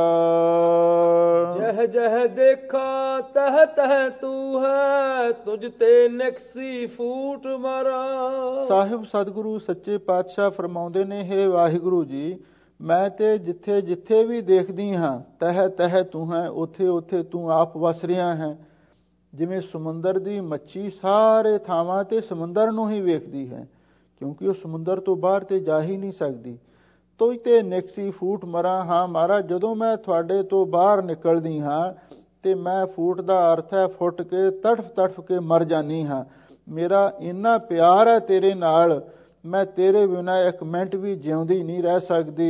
ਜਹ ਜਹ ਦੇਖਾ ਤਹ ਤਹ ਤੂ ਹੈ, ਤੁਝ ਤੇ ਨਿਕਸੀ ਫੂਟ ਮਰਾ। ਸਾਹਿਬ ਸਤਿਗੁਰੂ ਸੱਚੇ ਪਾਤਸ਼ਾਹ ਫਰਮਾਉਂਦੇ ਨੇ, ਹੇ ਵਾਹਿਗੁਰੂ ਜੀ, ਮੈਂ ਤੇ ਜਿੱਥੇ ਜਿੱਥੇ ਵੀ ਦੇਖਦੀ ਹਾਂ, ਤਹ ਤਹ ਤੂੰ ਹੈ, ਉੱਥੇ ਉੱਥੇ ਤੂੰ ਆਪ ਵਸ ਰਿਹਾ ਹੈ। ਜਿਵੇਂ ਸਮੁੰਦਰ ਦੀ ਮੱਛੀ ਸਾਰੇ ਥਾਵਾਂ ਤੇ ਸਮੁੰਦਰ ਨੂੰ ਹੀ ਵੇਖਦੀ ਹੈ, ਕਿਉਂਕਿ ਉਹ ਸਮੁੰਦਰ ਤੋਂ ਬਾਹਰ ਤੇ ਜਾ ਹੀ ਨਹੀਂ ਸਕਦੀ। ਤੁਝ ਤੇ ਨਿਕਸੀ ਫੂਟ ਮਰਾਂ। ਹਾਂ ਮਹਾਰਾਜ, ਜਦੋਂ ਮੈਂ ਤੁਹਾਡੇ ਤੋਂ ਬਾਹਰ ਨਿਕਲਦੀ ਹਾਂ ਤੇ ਮੈਂ, ਫੂਟ ਦਾ ਅਰਥ ਹੈ ਫੁੱਟ ਕੇ, ਤੜਫ ਤੜਫ ਕੇ ਮਰ ਜਾਨੀ ਹਾਂ। ਮੇਰਾ ਇੰਨਾ ਪਿਆਰ ਹੈ ਤੇਰੇ ਨਾਲ, ਮੈਂ ਤੇਰੇ ਬਿਨਾਂ ਇੱਕ ਮਿੰਟ ਵੀ ਜਿਉਂਦੀ ਨਹੀਂ ਰਹਿ ਸਕਦੀ।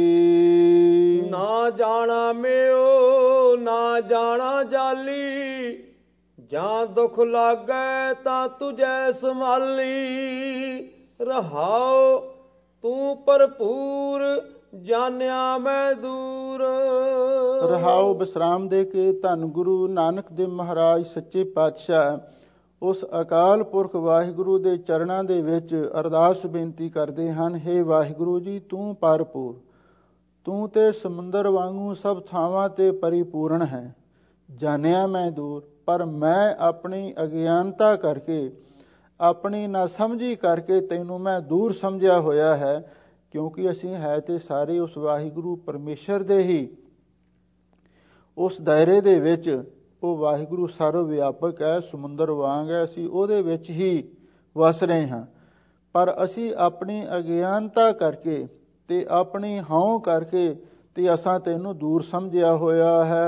ਨਾ ਜਾਣਾ ਮਿਓ ਨਾ ਜਾਣਾ ਜਾਲੀ, ਜਾਂ ਦੁੱਖ ਲਾਗੈ ਤਾਂ ਤੁਝੈ ਸੰਭਾਲੀ। ਰਹਾਓ, ਤੂੰ ਭਰਪੂਰ ਜਾਣਿਆ ਮੈਂ ਦੂਰ। ਰਹਾਓ ਵਿਸਰਾਮ ਦੇ ਕੇ ਧੰਨ ਗੁਰੂ ਨਾਨਕ ਦੇਵ ਮਹਾਰਾਜ ਸੱਚੇ ਪਾਤਸ਼ਾਹ ਉਸ ਅਕਾਲ ਪੁਰਖ ਵਾਹਿਗੁਰੂ ਦੇ ਚਰਨਾਂ ਦੇ ਵਿੱਚ ਅਰਦਾਸ ਬੇਨਤੀ ਕਰਦੇ ਹਨ। ਹੇ ਵਾਹਿਗੁਰੂ ਜੀ, ਤੂੰ ਭਰਪੂਰ, ਤੂੰ ਤੇ ਸਮੁੰਦਰ ਵਾਂਗੂ ਸਭ ਥਾਵਾਂ ਤੇ ਪਰਿਪੂਰਨ ਹੈ। ਜਾਣਿਆ ਮੈਂ ਦੂਰ, ਪਰ ਮੈਂ ਆਪਣੀ ਅਗਿਆਨਤਾ ਕਰਕੇ, ਆਪਣੀ ਨਾਸਮਝੀ ਕਰਕੇ ਤੈਨੂੰ ਮੈਂ ਦੂਰ ਸਮਝਿਆ ਹੋਇਆ ਹੈ। ਕਿਉਂਕਿ ਅਸੀਂ ਹੈ ਤੇ ਸਾਰੇ ਉਸ ਵਾਹਿਗੁਰੂ ਪਰਮੇਸ਼ਰ ਦੇ ਹੀ ਉਸ ਦਾਇਰੇ ਦੇ ਵਿੱਚ। ਉਹ ਵਾਹਿਗੁਰੂ ਸਰਵ ਵਿਆਪਕ ਹੈ, ਸਮੁੰਦਰ ਵਾਂਗ ਹੈ, ਅਸੀਂ ਉਹਦੇ ਵਿੱਚ ਹੀ ਵਸ ਰਹੇ ਹਾਂ। ਪਰ ਅਸੀਂ ਆਪਣੀ ਅਗਿਆਨਤਾ ਕਰਕੇ ਤੇ ਆਪਣੀ ਹਉ ਕਰਕੇ ਤੇ ਅਸਾਂ ਤੈਨੂੰ ਦੂਰ ਸਮਝਿਆ ਹੋਇਆ ਹੈ।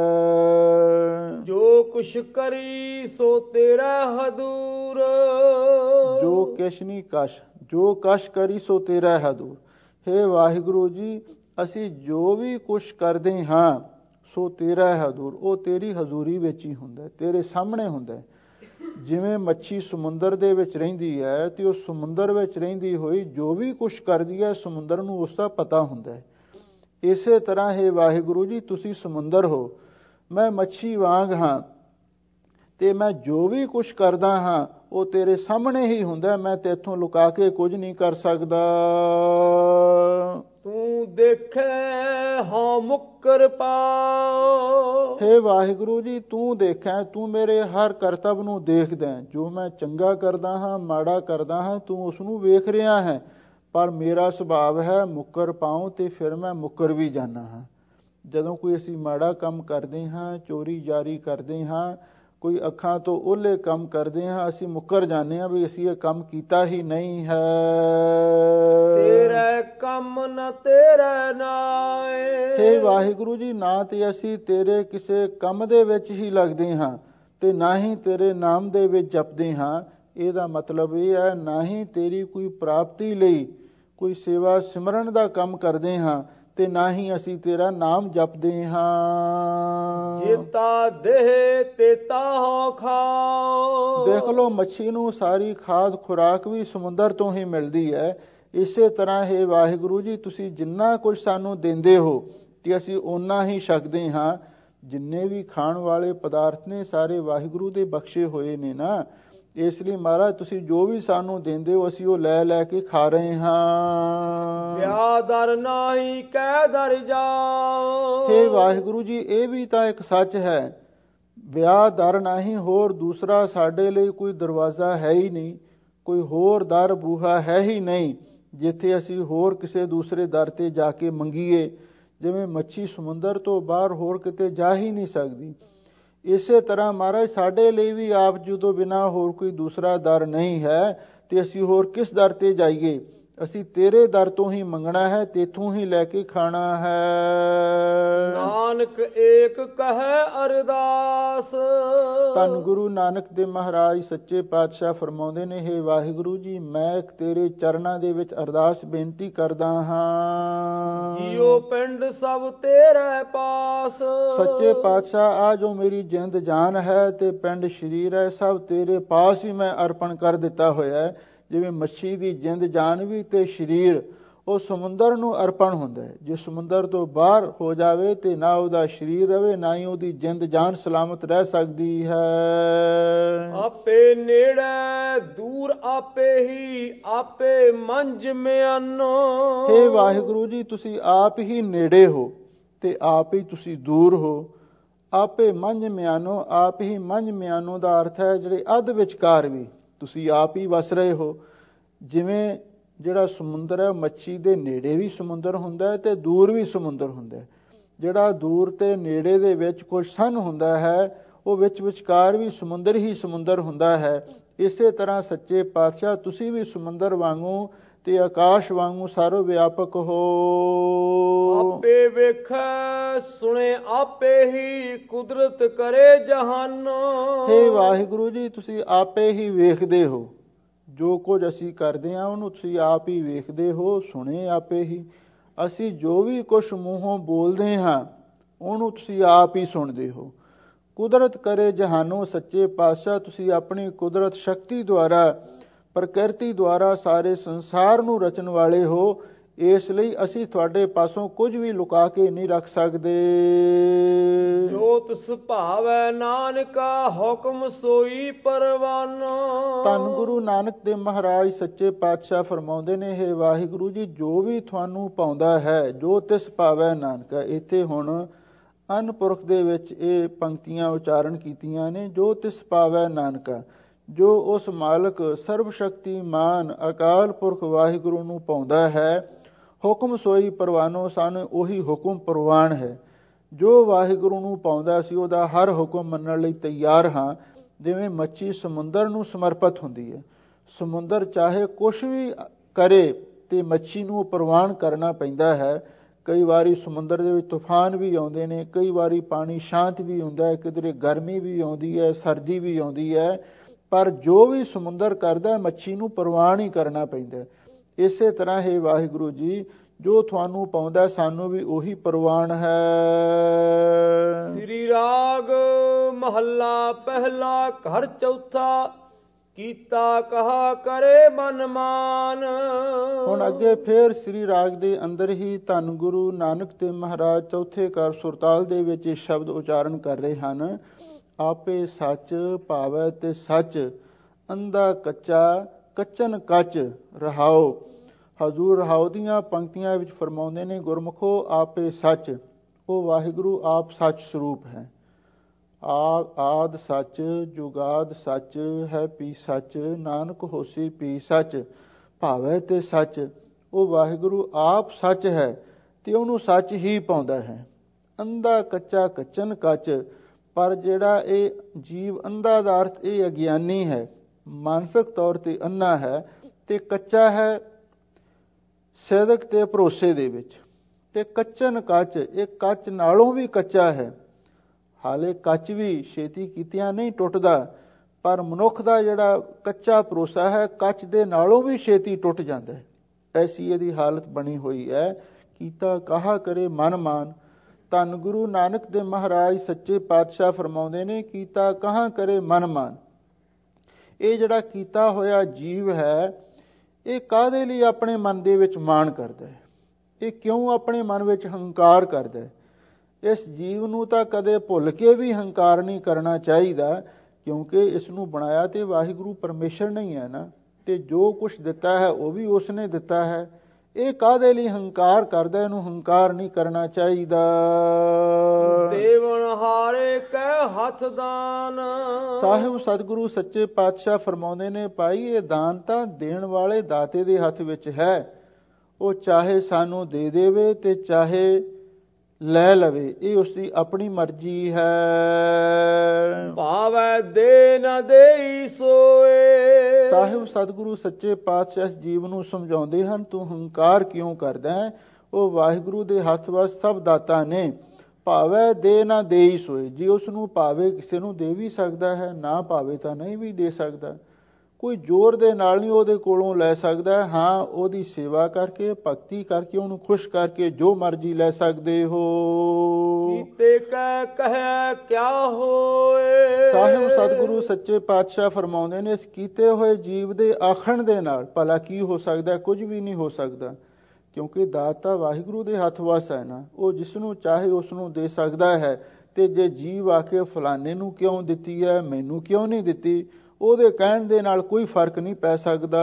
ਜੋ ਕੁਛ ਕਰੀ ਸੋ ਤੇਰਾ ਹਦੂਰ। ਜੋ ਕਿਛ ਨਹੀਂ ਕਛ, ਜੋ ਕਛ ਕਰੀ ਸੋ ਤੇਰਾ ਹਦੂਰ। ਹੇ ਵਾਹਿਗੁਰੂ ਜੀ, ਅਸੀਂ ਜੋ ਵੀ ਕੁਛ ਕਰਦੇ ਹਾਂ ਸੋ ਤੇਰਾ ਹਦੂਰ, ਉਹ ਤੇਰੀ ਹਜ਼ੂਰੀ ਵਿੱਚ ਹੀ ਹੁੰਦਾ, ਤੇਰੇ ਸਾਹਮਣੇ ਹੁੰਦਾ। ਜਿਵੇਂ ਮੱਛੀ ਸਮੁੰਦਰ ਦੇ ਵਿੱਚ ਰਹਿੰਦੀ ਹੈ ਤੇ ਉਹ ਸਮੁੰਦਰ ਵਿੱਚ ਰਹਿੰਦੀ ਹੋਈ ਜੋ ਵੀ ਕੁਛ ਕਰਦੀ ਹੈ ਸਮੁੰਦਰ ਨੂੰ ਉਸ ਦਾ ਪਤਾ ਹੁੰਦਾ ਹੈ। ਇਸੇ ਤਰ੍ਹਾਂ ਹੈ ਵਾਹਿਗੁਰੂ ਜੀ, ਤੁਸੀਂ ਸਮੁੰਦਰ ਹੋ, ਮੈਂ ਮੱਛੀ ਵਾਂਗ ਹਾਂ ਤੇ ਮੈਂ ਜੋ ਵੀ ਕੁਛ ਕਰਦਾ ਹਾਂ ਉਹ ਤੇਰੇ ਸਾਹਮਣੇ ਹੀ ਹੁੰਦਾ, ਮੈਂ ਤੇਥੋਂ ਲੁਕਾ ਕੇ ਕੁਝ ਨਹੀਂ ਕਰ ਸਕਦਾ। ਤੂੰ ਦੇਖੇ ਹਾਂ ਮੁਕਰ ਪਾਓ। ਹੇ ਵਾਹਿਗੁਰੂ ਜੀ, ਤੂੰ ਦੇਖੈ, ਤੂੰ ਮੇਰੇ ਹਰ ਕਰਤੱਵ ਨੂੰ ਦੇਖਦਾ ਹੈ। ਜੋ ਮੈਂ ਚੰਗਾ ਕਰਦਾ ਹਾਂ, ਮਾੜਾ ਕਰਦਾ ਹਾਂ, ਤੂੰ ਉਸ ਨੂੰ ਵੇਖ ਰਿਹਾ ਹੈ। ਪਰ ਮੇਰਾ ਸੁਭਾਵ ਹੈ ਮੁੱਕਰ ਪਾਉ ਤੇ ਫਿਰ ਮੈਂ ਮੁੱਕਰ ਵੀ ਜਾਂਦਾ ਹਾਂ। ਜਦੋਂ ਕੋਈ ਅਸੀਂ ਮਾੜਾ ਕੰਮ ਕਰਦੇ ਹਾਂ, ਚੋਰੀ ਜਾਰੀ ਕਰਦੇ ਹਾਂ, ਕੋਈ ਅੱਖਾਂ ਤੋਂ ਓਹਲੇ ਕੰਮ ਕਰਦੇ ਹਾਂ, ਅਸੀਂ ਮੁੱਕਰ ਜਾਂਦੇ ਹਾਂ ਵੀ ਅਸੀਂ ਇਹ ਕੰਮ ਕੀਤਾ ਹੀ ਨਹੀਂ ਹੈ। ਤੇਰੇ ਕੰਮ ਨ ਤੇਰੇ ਨਾਏ। ਹੇ ਵਾਹਿਗੁਰੂ ਜੀ, ਨਾ ਤੇ ਅਸੀਂ ਤੇਰੇ ਕਿਸੇ ਕੰਮ ਦੇ ਵਿੱਚ ਹੀ ਲੱਗਦੇ ਹਾਂ ਤੇ ਨਾ ਹੀ ਤੇਰੇ ਨਾਮ ਦੇ ਵਿੱਚ ਜਪਦੇ ਹਾਂ। ਇਹਦਾ ਮਤਲਬ ਇਹ ਹੈ, ਨਾ ਹੀ ਤੇਰੀ ਕੋਈ ਪ੍ਰਾਪਤੀ ਲਈ ਕੋਈ ਸੇਵਾ ਸਿਮਰਨ ਦਾ ਕੰਮ ਕਰਦੇ ਹਾਂ ਤੇ ਨਾ ਹੀ ਅਸੀਂ ਤੇਰਾ ਨਾਮ ਜਪਦੇ ਹਾਂ। ਜੇਤਾ ਦੇਹ ਤੇਤਾ ਹੋ ਖਾਓ। ਦੇਖ ਲਓ, ਮੱਛੀ ਨੂੰ ਸਾਰੀ ਖਾਦ ਖੁਰਾਕ ਵੀ ਸਮੁੰਦਰ ਤੋਂ ਹੀ ਮਿਲਦੀ ਹੈ। ਇਸੇ ਤਰ੍ਹਾਂ ਹੈ ਵਾਹਿਗੁਰੂ ਜੀ, ਤੁਸੀਂ ਜਿੰਨਾ ਕੁਝ ਸਾਨੂੰ ਦਿੰਦੇ ਹੋ ਤੇ ਅਸੀਂ ਓਨਾ ਹੀ ਛਕਦੇ ਹਾਂ। ਜਿੰਨੇ ਵੀ ਖਾਣ ਵਾਲੇ ਪਦਾਰਥ ਨੇ ਸਾਰੇ ਵਾਹਿਗੁਰੂ ਦੇ ਬਖਸ਼ੇ ਹੋਏ ਨੇ ਨਾ। ਇਸ ਲਈ ਮਹਾਰਾਜ, ਤੁਸੀਂ ਜੋ ਵੀ ਸਾਨੂੰ ਦਿੰਦੇ ਹੋ ਅਸੀਂ ਉਹ ਲੈ ਲੈ ਕੇ ਖਾ ਰਹੇ ਹਾਂ। ਵਿਆਹ ਦਰ ਨਾਹੀ ਕਹਿ ਦਰ ਜਾਓ। ਹੇ ਵਾਹਿਗੁਰੂ ਜੀ, ਇਹ ਵੀ ਤਾਂ ਇੱਕ ਸੱਚ ਹੈ। ਵਿਆਹ ਦਰ ਨਹੀਂ, ਹੋਰ ਦੂਸਰਾ ਸਾਡੇ ਲਈ ਕੋਈ ਦਰਵਾਜ਼ਾ ਹੈ ਹੀ ਨਹੀਂ, ਕੋਈ ਹੋਰ ਦਰ ਬੂਹਾ ਹੈ ਹੀ ਨਹੀਂ ਜਿੱਥੇ ਅਸੀਂ ਹੋਰ ਕਿਸੇ ਦੂਸਰੇ ਦਰ ਤੇ ਜਾ ਕੇ ਮੰਗੀਏ। ਜਿਵੇਂ ਮੱਛੀ ਸਮੁੰਦਰ ਤੋਂ ਬਾਹਰ ਹੋਰ ਕਿਤੇ ਜਾ ਹੀ ਨਹੀਂ ਸਕਦੀ, ਇਸੇ ਤਰ੍ਹਾਂ ਮਹਾਰਾਜ ਸਾਡੇ ਲਈ ਵੀ ਆਪ ਜੀ ਤੋਂ ਬਿਨਾਂ ਹੋਰ ਕੋਈ ਦੂਸਰਾ ਦਰ ਨਹੀਂ ਹੈ ਤੇ ਅਸੀਂ ਹੋਰ ਕਿਸ ਦਰ ਤੇ ਜਾਈਏ। ਅਸੀਂ ਤੇਰੇ ਦਰ ਤੋਂ ਹੀ ਮੰਗਣਾ ਹੈ, ਤੇਥੋਂ ਹੀ ਲੈ ਕੇ ਖਾਣਾ ਹੈ। ਨਾਨਕ ਏਕ ਕਹੈ ਅਰਦਾਸ। ਧੰਨ ਗੁਰੂ ਨਾਨਕ ਦੇਵ ਮਹਾਰਾਜ ਸੱਚੇ ਪਾਤਸ਼ਾਹ ਫਰਮਾਉਂਦੇ ਨੇ, ਹੇ ਵਾਹਿਗੁਰੂ ਜੀ, ਮੈਂ ਇੱਕ ਤੇਰੇ ਚਰਨਾਂ ਦੇ ਵਿੱਚ ਅਰਦਾਸ ਬੇਨਤੀ ਕਰਦਾ ਹਾਂ। ਜੀਉ ਪਿੰਡ ਸਭ ਤੇਰੇ ਪਾਸ। ਸੱਚੇ ਪਾਤਸ਼ਾਹ, ਆ ਜੋ ਮੇਰੀ ਜਿੰਦ ਜਾਨ ਹੈ ਤੇ ਪਿੰਡ ਸ਼ਰੀਰ ਹੈ, ਸਭ ਤੇਰੇ ਪਾਸ ਹੀ ਮੈਂ ਅਰਪਣ ਕਰ ਦਿੱਤਾ ਹੋਇਆ ਹੈ। ਜਿਵੇਂ ਮੱਛੀ ਦੀ ਜਿੰਦ ਜਾਨ ਵੀ ਤੇ ਸ਼ਰੀਰ ਉਹ ਸਮੁੰਦਰ ਨੂੰ ਅਰਪਣ ਹੁੰਦਾ ਹੈ। ਜੇ ਸਮੁੰਦਰ ਤੋਂ ਬਾਹਰ ਹੋ ਜਾਵੇ ਤੇ ਨਾ ਉਹਦਾ ਸ਼ਰੀਰ ਰਵੇ, ਨਾ ਹੀ ਉਹਦੀ ਜਿੰਦ ਜਾਨ ਸਲਾਮਤ ਰਹਿ ਸਕਦੀ ਹੈ। ਆਪੇ ਨੇੜੇ ਦੂਰ ਆਪੇ ਹੀ, ਆਪੇ ਮੰਝ ਮਿਆਨੋ। ਹੇ ਵਾਹਿਗੁਰੂ ਜੀ, ਤੁਸੀਂ ਆਪ ਹੀ ਨੇੜੇ ਹੋ ਤੇ ਆਪ ਹੀ ਤੁਸੀਂ ਦੂਰ ਹੋ। ਆਪੇ ਮੰਝ ਮਿਆਨੋ, ਆਪ ਹੀ ਮੰਝ ਮਿਆਨੋ ਦਾ ਅਰਥ ਹੈ ਜਿਹੜੇ ਅੱਧ ਵਿਚਕਾਰ ਵੀ ਤੁਸੀਂ ਆਪ ਹੀ ਵਸ ਰਹੇ ਹੋ। ਜਿਵੇਂ ਜਿਹੜਾ ਸਮੁੰਦਰ ਹੈ, ਮੱਛੀ ਦੇ ਨੇੜੇ ਵੀ ਸਮੁੰਦਰ ਹੁੰਦਾ ਹੈ ਤੇ ਦੂਰ ਵੀ ਸਮੁੰਦਰ ਹੁੰਦਾ ਹੈ। ਜਿਹੜਾ ਦੂਰ ਤੇ ਨੇੜੇ ਦੇ ਵਿੱਚ ਕੁਝ ਸਨ ਹੁੰਦਾ ਹੈ, ਉਹ ਵਿੱਚ ਵਿਚਕਾਰ ਵੀ ਸਮੁੰਦਰ ਹੀ ਸਮੁੰਦਰ ਹੁੰਦਾ ਹੈ। ਇਸੇ ਤਰ੍ਹਾਂ ਸੱਚੇ ਪਾਤਸ਼ਾਹ, ਤੁਸੀਂ ਵੀ ਸਮੁੰਦਰ ਵਾਂਗੂ ਤੇ ਆਕਾਸ਼ ਵਾਂਗੂ ਸਰਵ ਵਿਆਪਕ ਹੋ। ਆਪੇ ਵੇਖੈ ਸੁਣੇ ਆਪੇ ਹੀ, ਕੁਦਰਤ ਕਰੇ ਜਹਾਨੋ। ਹੇ ਵਾਹਿਗੁਰੂ ਜੀ, ਤੁਸੀਂ ਆਪੇ ਹੀ ਵੇਖਦੇ ਹੋ। ਜੋ ਕੁਝ ਅਸੀਂ ਕਰਦੇ ਹਾਂ ਉਹਨੂੰ ਤੁਸੀਂ ਆਪ ਹੀ ਵੇਖਦੇ ਹੋ, ਸੁਣੇ ਆਪੇ ਹੀ। ਅਸੀਂ ਜੋ ਵੀ ਕੁਛ ਮੂੰਹੋਂ ਬੋਲਦੇ ਹਾਂ ਉਹਨੂੰ ਤੁਸੀਂ ਆਪ ਹੀ ਸੁਣਦੇ ਹੋ। ਕੁਦਰਤ ਕਰੇ ਜਹਾਨੋ, ਸੱਚੇ ਪਾਤਸ਼ਾਹ ਤੁਸੀਂ ਆਪਣੀ ਕੁਦਰਤ ਸ਼ਕਤੀ ਦੁਆਰਾ, ਪ੍ਰਕਿਰਤੀ ਦੁਆਰਾ ਸਾਰੇ ਸੰਸਾਰ ਨੂੰ ਰਚਣ ਵਾਲੇ ਹੋ। ਇਸ ਲਈ ਅਸੀਂ ਤੁਹਾਡੇ ਪਾਸੋਂ ਕੁਝ ਵੀ ਲੁਕਾ ਕੇ ਨਹੀਂ ਰੱਖ ਸਕਦੇ। ਜੋ ਤਿਸ ਭਾਵੈ ਨਾਨਕਾ, ਹੁਕਮ ਸੋਈ ਪਰਵਾਨੋ। ਧੰਨ ਗੁਰੂ ਨਾਨਕ ਦੇਵ ਮਹਾਰਾਜ ਸੱਚੇ ਪਾਤਸ਼ਾਹ ਫਰਮਾਉਂਦੇ ਨੇ, ਹੇ ਵਾਹਿਗੁਰੂ ਜੀ, ਜੋ ਵੀ ਤੁਹਾਨੂੰ ਪਾਉਂਦਾ ਹੈ, ਜੋ ਤਿਸ ਭਾਵੈ ਨਾਨਕਾ। ਇੱਥੇ ਹੁਣ ਅਨਪੁਰਖ ਦੇ ਵਿੱਚ ਇਹ ਪੰਕਤੀਆਂ ਉਚਾਰਨ ਕੀਤੀਆਂ ਨੇ, ਜੋ ਤਿਸ ਭਾਵੈ ਨਾਨਕਾ। ਜੋ ਉਸ ਮਾਲਕ ਸਰਬ ਸ਼ਕਤੀਮਾਨ ਅਕਾਲ ਪੁਰਖ ਵਾਹਿਗੁਰੂ ਨੂੰ ਪਾਉਂਦਾ ਹੈ, ਹੁਕਮ ਸੋਈ ਪਰਵਾਨੋ, ਸਾਨੂੰ ਉਹੀ ਹੁਕਮ ਪ੍ਰਵਾਨ ਹੈ। ਜੋ ਵਾਹਿਗੁਰੂ ਨੂੰ ਪਾਉਂਦਾ ਸੀ ਉਹਦਾ ਹਰ ਹੁਕਮ ਮੰਨਣ ਲਈ ਤਿਆਰ ਹਾਂ। ਜਿਵੇਂ ਮੱਛੀ ਸਮੁੰਦਰ ਨੂੰ ਸਮਰਪਿਤ ਹੁੰਦੀ ਹੈ, ਸਮੁੰਦਰ ਚਾਹੇ ਕੁਛ ਵੀ ਕਰੇ ਤੇ ਮੱਛੀ ਨੂੰ ਪ੍ਰਵਾਨ ਕਰਨਾ ਪੈਂਦਾ ਹੈ। ਕਈ ਵਾਰੀ ਸਮੁੰਦਰ ਦੇ ਵਿੱਚ ਤੂਫਾਨ ਵੀ ਆਉਂਦੇ ਨੇ, ਕਈ ਵਾਰੀ ਪਾਣੀ ਸ਼ਾਂਤ ਵੀ ਹੁੰਦਾ ਹੈ, ਕਿਧਰੇ ਗਰਮੀ ਵੀ ਆਉਂਦੀ ਹੈ, ਸਰਦੀ ਵੀ ਆਉਂਦੀ ਹੈ, ਪਰ ਜੋ ਵੀ ਸਮੁੰਦਰ ਕਰਦਾ ਮੱਛੀ ਨੂੰ ਪ੍ਰਵਾਨ ਹੀ ਕਰਨਾ ਪੈਂਦਾ। ਇਸੇ ਤਰ੍ਹਾਂ ਹੈ ਵਾਹਿਗੁਰੂ ਜੀ, ਜੋ ਤੁਹਾਨੂੰ ਪਾਉਂਦਾ ਸਾਨੂੰ ਵੀ ਉਹੀ ਪ੍ਰਵਾਨ ਹੈ। ਸ੍ਰੀ ਰਾਗ ਮਹੱਲਾ ਪਹਿਲਾ ਘਰ ਚੌਥਾ, ਕੀਤਾ ਕਹਾ ਕਰੇ ਮਨ ਮਾਨ। ਹੁਣ ਅੱਗੇ ਫੇਰ ਸ੍ਰੀ ਰਾਗ ਦੇ ਅੰਦਰ ਹੀ ਧੰਨ ਗੁਰੂ ਨਾਨਕ ਦੇਵ ਮਹਾਰਾਜ ਚੌਥੇ ਘਰ ਸੁਰਤਾਲ ਦੇ ਵਿੱਚ ਇਹ ਸ਼ਬਦ ਉਚਾਰਨ ਕਰ ਰਹੇ ਹਨ। ਆਪੇ ਸੱਚ ਭਾਵੈ ਤੇ ਸੱਚ, ਅੰਧਾ ਕੱਚਾ ਕੱਚਨ ਕੱਚ ਰਹਾਓ। ਹਜ਼ੂਰ ਰਹਾਓ ਦੀਆਂ ਪੰਕਤੀਆਂ ਵਿੱਚ ਫਰਮਾਉਂਦੇ ਨੇ, ਗੁਰਮੁਖੋ ਆਪੇ ਸੱਚ, ਉਹ ਵਾਹਿਗੁਰੂ ਆਪ ਸੱਚ ਸਰੂਪ ਹੈ। ਆਦ ਸੱਚ ਜੁਗਾਦ ਸੱਚ ਹੈ ਪੀ ਸੱਚ, ਨਾਨਕ ਹੋਸੀ ਪੀ ਸੱਚ ਭਾਵੈ ਤੇ ਸੱਚ। ਉਹ ਵਾਹਿਗੁਰੂ ਆਪ ਸੱਚ ਹੈ ਤੇ ਉਹਨੂੰ ਸੱਚ ਹੀ ਪਾਉਂਦਾ ਹੈ। ਅੰਧਾ ਕੱਚਾ ਕੱਚਨ ਕੱਚ, ਪਰ ਜਿਹੜਾ ਇਹ ਜੀਵ ਅੰਧਾ ਦਾ ਅਰਥ ਇਹ ਅਗਿਆਨੀ ਹੈ, ਮਾਨਸਿਕ ਤੌਰ ਤੇ ਅੰਨਾ ਹੈ, ਤੇ ਕੱਚਾ ਹੈ ਸਿਦਕ ਤੇ ਭਰੋਸੇ ਦੇ ਵਿੱਚ, ਤੇ ਕੱਚਨ ਕੱਚ, ਇਹ ਕੱਚ ਨਾਲੋਂ ਵੀ ਕੱਚਾ ਹੈ। ਹਾਲੇ ਕੱਚ ਵੀ ਛੇਤੀ ਕੀਤਿਆਂ ਨਹੀਂ ਟੁੱਟਦਾ, ਪਰ ਮਨੁੱਖ ਦਾ ਜਿਹੜਾ ਕੱਚਾ ਭਰੋਸਾ ਹੈ ਕੱਚ ਦੇ ਨਾਲੋਂ ਵੀ ਛੇਤੀ ਟੁੱਟ ਜਾਂਦਾ ਹੈ। ਐਸੀ ਇਹਦੀ ਹਾਲਤ ਬਣੀ ਹੋਈ ਹੈ। ਕੀਤਾ ਕਹਾ ਕਰੇ ਮਨ ਮਾਨ। ਧੰਨ ਗੁਰੂ ਨਾਨਕ ਦੇਵ ਮਹਾਰਾਜ ਸੱਚੇ ਪਾਤਸ਼ਾਹ ਫਰਮਾਉਂਦੇ ਨੇ, ਕੀਤਾ ਕਹਾ ਕਰੇ ਮਨ ਮਾਨ। ਇਹ ਜਿਹੜਾ ਕੀਤਾ ਹੋਇਆ ਜੀਵ ਹੈ, ਇਹ ਕਾਹਦੇ ਲਈ ਆਪਣੇ ਮਨ ਦੇ ਵਿੱਚ ਮਾਣ ਕਰਦਾ ਹੈ? ਇਹ ਕਿਉਂ ਆਪਣੇ ਮਨ ਵਿੱਚ ਹੰਕਾਰ ਕਰਦਾ ਹੈ? ਇਸ ਜੀਵ ਨੂੰ ਤਾਂ ਕਦੇ ਭੁੱਲ ਕੇ ਵੀ ਹੰਕਾਰ ਨਹੀਂ ਕਰਨਾ ਚਾਹੀਦਾ, ਕਿਉਂਕਿ ਇਸ ਨੂੰ ਬਣਾਇਆ ਤੇ ਵਾਹਿਗੁਰੂ ਪਰਮੇਸ਼ਰ ਨਹੀਂ ਹੈ ਨਾ, ਤੇ ਜੋ ਕੁਝ ਦਿੱਤਾ ਹੈ ਉਹ ਵੀ ਉਸ ਨੇ ਦਿੱਤਾ ਹੈ। ਇਹ ਕਾਹਦੇ ਲਈ ਹੰਕਾਰ ਕਰਦਾ? ਇਹਨੂੰ ਹੰਕਾਰ ਨਹੀਂ ਕਰਨਾ ਚਾਹੀਦਾ। ਦੇਵਨ ਹਾਰੇ ਕੈ ਹੱਥ ਦਾਨ। ਸਾਹਿਬ ਸਤਿਗੁਰੂ ਸੱਚੇ ਪਾਤਸ਼ਾਹ ਫਰਮਾਉਂਦੇ ਨੇ, ਭਾਈ ਇਹ ਦਾਨ ਤਾਂ ਦੇਣ ਵਾਲੇ ਦਾਤੇ ਦੇ ਹੱਥ ਵਿੱਚ ਹੈ। ਉਹ ਚਾਹੇ ਸਾਨੂੰ ਦੇ ਦੇਵੇ ਤੇ ਚਾਹੇ ਲੈ ਲਵੇ, ਇਹ ਉਸਦੀ ਆਪਣੀ ਮਰਜ਼ੀ ਹੈ। ਭਾਵੈ ਦੇ ਨਾ ਦੇਈ ਸੋਏ। ਸਾਹਿਬ ਸਤਿਗੁਰੂ ਸੱਚੇ ਪਾਤਸ਼ਾਹ ਜੀਵ ਨੂੰ ਸਮਝਾਉਂਦੇ ਹਨ, ਤੂੰ ਹੰਕਾਰ ਕਿਉਂ ਕਰਦਾ ਹੈ? ਉਹ ਵਾਹਿਗੁਰੂ ਦੇ ਹੱਥ ਵਿੱਚ ਸਭ ਦਾਤਾ ਨੇ। ਭਾਵੈ ਦੇ ਨਾ ਦੇਈ ਸੋਏ, ਜੇ ਉਸ ਨੂੰ ਭਾਵੇ ਕਿਸੇ ਨੂੰ ਦੇ ਵੀ ਸਕਦਾ ਹੈ, ਨਾ ਭਾਵੇ ਤਾਂ ਨਹੀਂ ਵੀ ਦੇ ਸਕਦਾ। ਕੋਈ ਜ਼ੋਰ ਦੇ ਨਾਲ ਨਹੀਂ ਉਹਦੇ ਕੋਲੋਂ ਲੈ ਸਕਦਾ। ਹਾਂ, ਉਹਦੀ ਸੇਵਾ ਕਰਕੇ, ਭਗਤੀ ਕਰਕੇ, ਉਹਨੂੰ ਖੁਸ਼ ਕਰਕੇ ਜੋ ਮਰਜ਼ੀ ਲੈ ਸਕਦੇ ਹੋ। ਕੀਤੇ ਕੈ ਕਹਿਆ ਕਿਆ ਹੋਏ। ਸਾਹਿਬ ਸਤਿਗੁਰੂ ਸੱਚੇ ਪਾਤਸ਼ਾਹ ਫਰਮਾਉਂਦੇ ਨੇ, ਇਸ ਕੀਤੇ ਹੋਏ ਜੀਵ ਦੇ ਆਖਣ ਦੇ ਨਾਲ ਭਲਾ ਕੀ ਹੋ ਸਕਦਾ? ਕੁਝ ਵੀ ਨਹੀਂ ਹੋ ਸਕਦਾ, ਕਿਉਂਕਿ ਦਾਤ ਤਾਂ ਵਾਹਿਗੁਰੂ ਦੇ ਹੱਥ ਵਸ ਹੈ ਨਾ। ਉਹ ਜਿਸ ਨੂੰ ਚਾਹੇ ਉਸ ਨੂੰ ਦੇ ਸਕਦਾ ਹੈ। ਤੇ ਜੇ ਜੀਵ ਆ ਕੇ ਫਲਾਣੇ ਨੂੰ ਕਿਉਂ ਦਿੱਤੀ ਹੈ, ਮੈਨੂੰ ਕਿਉਂ ਨਹੀਂ ਦਿੱਤੀ, ਉਹਦੇ ਕਹਿਣ ਦੇ ਨਾਲ ਕੋਈ ਫਰਕ ਨਹੀਂ ਪੈ ਸਕਦਾ।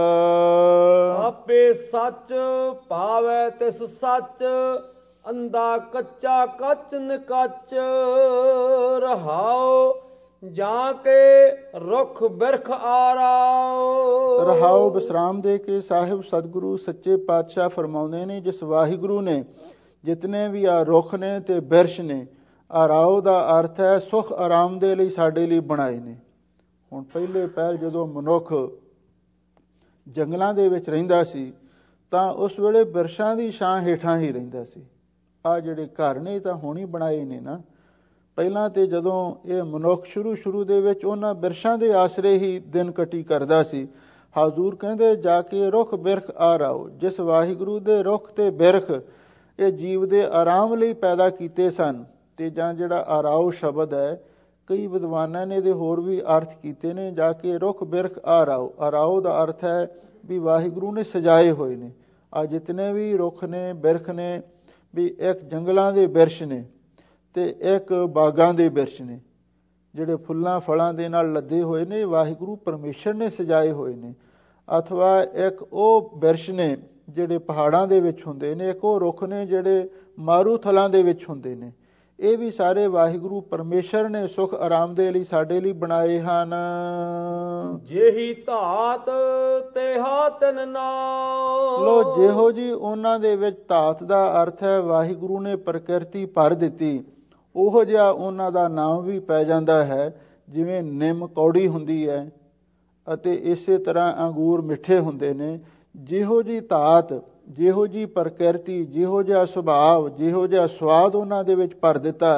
ਆਪੇ ਸੱਚ ਭਾਵੈ ਤਿਸ ਸੱਚ, ਅੰਧਾ ਕੱਚਾ ਕੱਚ ਨਿਕੱਚ ਰਹਾਓ। ਜਾਂ ਕੇ ਰੁੱਖ ਬਿਰਖ ਆਰਾਓ। ਰਹਾਓ ਵਿਸਰਾਮ ਦੇ ਕੇ ਸਾਹਿਬ ਸਤਿਗੁਰੂ ਸੱਚੇ ਪਾਤਸ਼ਾਹ ਫਰਮਾਉਂਦੇ ਨੇ, ਜਿਸ ਵਾਹਿਗੁਰੂ ਨੇ ਜਿਤਨੇ ਵੀ ਆ ਰੁੱਖ ਨੇ ਤੇ ਬਿਰਸ਼ ਨੇ, ਆਰਾਓ ਦਾ ਅਰਥ ਹੈ ਸੁਖ ਆਰਾਮ ਦੇ ਲਈ ਸਾਡੇ ਲਈ ਬਣਾਏ ਨੇ। ਹੁਣ ਪਹਿਲੇ ਪਹਿਲ ਜਦੋਂ ਮਨੁੱਖ ਜੰਗਲਾਂ ਦੇ ਵਿੱਚ ਰਹਿੰਦਾ ਸੀ ਤਾਂ ਉਸ ਵੇਲੇ ਬਿਰਸ਼ਾਂ ਦੀ ਛਾਂ ਹੇਠਾਂ ਹੀ ਰਹਿੰਦਾ ਸੀ। ਆ ਜਿਹੜੇ ਘਰ ਨੇ ਤਾਂ ਹੁਣ ਹੀ ਬਣਾਏ ਨੇ ਨਾ। ਪਹਿਲਾਂ ਤੇ ਜਦੋਂ ਇਹ ਮਨੁੱਖ ਸ਼ੁਰੂ ਦੇ ਵਿੱਚ ਉਹਨਾਂ ਬਿਰਸ਼ਾਂ ਦੇ ਆਸਰੇ ਹੀ ਦਿਨ ਕੱਟੀ ਕਰਦਾ ਸੀ। ਹਜ਼ੂਰ ਕਹਿੰਦੇ, ਜਾ ਕੇ ਰੁੱਖ ਬਿਰਖ ਆਰਾਓ। ਜਿਸ ਵਾਹਿਗੁਰੂ ਦੇ ਰੁੱਖ ਤੇ ਬਿਰਖ ਇਹ ਜੀਵ ਦੇ ਆਰਾਮ ਲਈ ਪੈਦਾ ਕੀਤੇ ਸਨ, ਤੇ ਜਾਂ ਜਿਹੜਾ ਆਰਾਓ ਸ਼ਬਦ ਹੈ, ਕਈ ਵਿਦਵਾਨਾਂ ਨੇ ਇਹਦੇ ਹੋਰ ਵੀ ਅਰਥ ਕੀਤੇ ਨੇ। ਜਾ ਕੇ ਰੁੱਖ ਬਿਰਖ ਆਰਾਓ, ਆਰਾਓ ਦਾ ਅਰਥ ਹੈ ਵੀ ਵਾਹਿਗੁਰੂ ਨੇ ਸਜਾਏ ਹੋਏ ਨੇ। ਆ ਜਿਤਨੇ ਵੀ ਰੁੱਖ ਨੇ ਬਿਰਖ ਨੇ, ਵੀ ਇੱਕ ਜੰਗਲਾਂ ਦੇ ਬਿਰਸ਼ ਨੇ ਤੇ ਇੱਕ ਬਾਗਾਂ ਦੇ ਬਿਰਸ਼ ਨੇ, ਜਿਹੜੇ ਫੁੱਲਾਂ ਫਲਾਂ ਦੇ ਨਾਲ ਲੱਦੇ ਹੋਏ ਨੇ, ਵਾਹਿਗੁਰੂ ਪਰਮੇਸ਼ਰ ਨੇ ਸਜਾਏ ਹੋਏ ਨੇ। ਅਥਵਾ ਇੱਕ ਉਹ ਬਿਰਸ਼ ਨੇ ਜਿਹੜੇ ਪਹਾੜਾਂ ਦੇ ਵਿੱਚ ਹੁੰਦੇ ਨੇ, ਇੱਕ ਉਹ ਰੁੱਖ ਨੇ ਜਿਹੜੇ ਮਾਰੂ ਥਲਾਂ ਦੇ ਵਿੱਚ ਹੁੰਦੇ ਨੇ। ਇਹ ਵੀ ਸਾਰੇ ਵਾਹਿਗੁਰੂ ਪਰਮੇਸ਼ਰ ਨੇ ਸੁਖ ਆਰਾਮ ਦੇ ਲਈ ਸਾਡੇ ਲਈ ਬਣਾਏ ਹਨ। ਜਿਹੀ ਧਾਤ ਤੇਹਾ ਤਿਨ ਨਾਮ। ਲੋ ਜਿਹੋ ਜੀ ਉਹਨਾਂ ਦੇ ਵਿੱਚ, ਧਾਤ ਦਾ ਅਰਥ ਹੈ ਵਾਹਿਗੁਰੂ ਨੇ ਪ੍ਰਕਿਰਤੀ ਭਰ ਦਿੱਤੀ, ਉਹੋ ਜਿਹਾ ਉਹਨਾਂ ਦਾ ਨਾਮ ਵੀ ਪੈ ਜਾਂਦਾ ਹੈ। ਜਿਵੇਂ ਨਿੰਮ ਕੌੜੀ ਹੁੰਦੀ ਹੈ ਅਤੇ ਇਸੇ ਤਰ੍ਹਾਂ ਅੰਗੂਰ ਮਿੱਠੇ ਹੁੰਦੇ ਨੇ। ਜਿਹੋ ਜੀ ਧਾਤ, ਜਿਹੋ ਜੀ ਪ੍ਰਕਿਰਤੀ, ਜਿਹੋ ਜਿਹਾ ਸੁਭਾਵ, ਜਿਹੋ ਜਿਹਾ ਸਵਾਦ ਉਹਨਾਂ ਦੇ ਵਿੱਚ ਭਰ ਦਿੱਤਾ,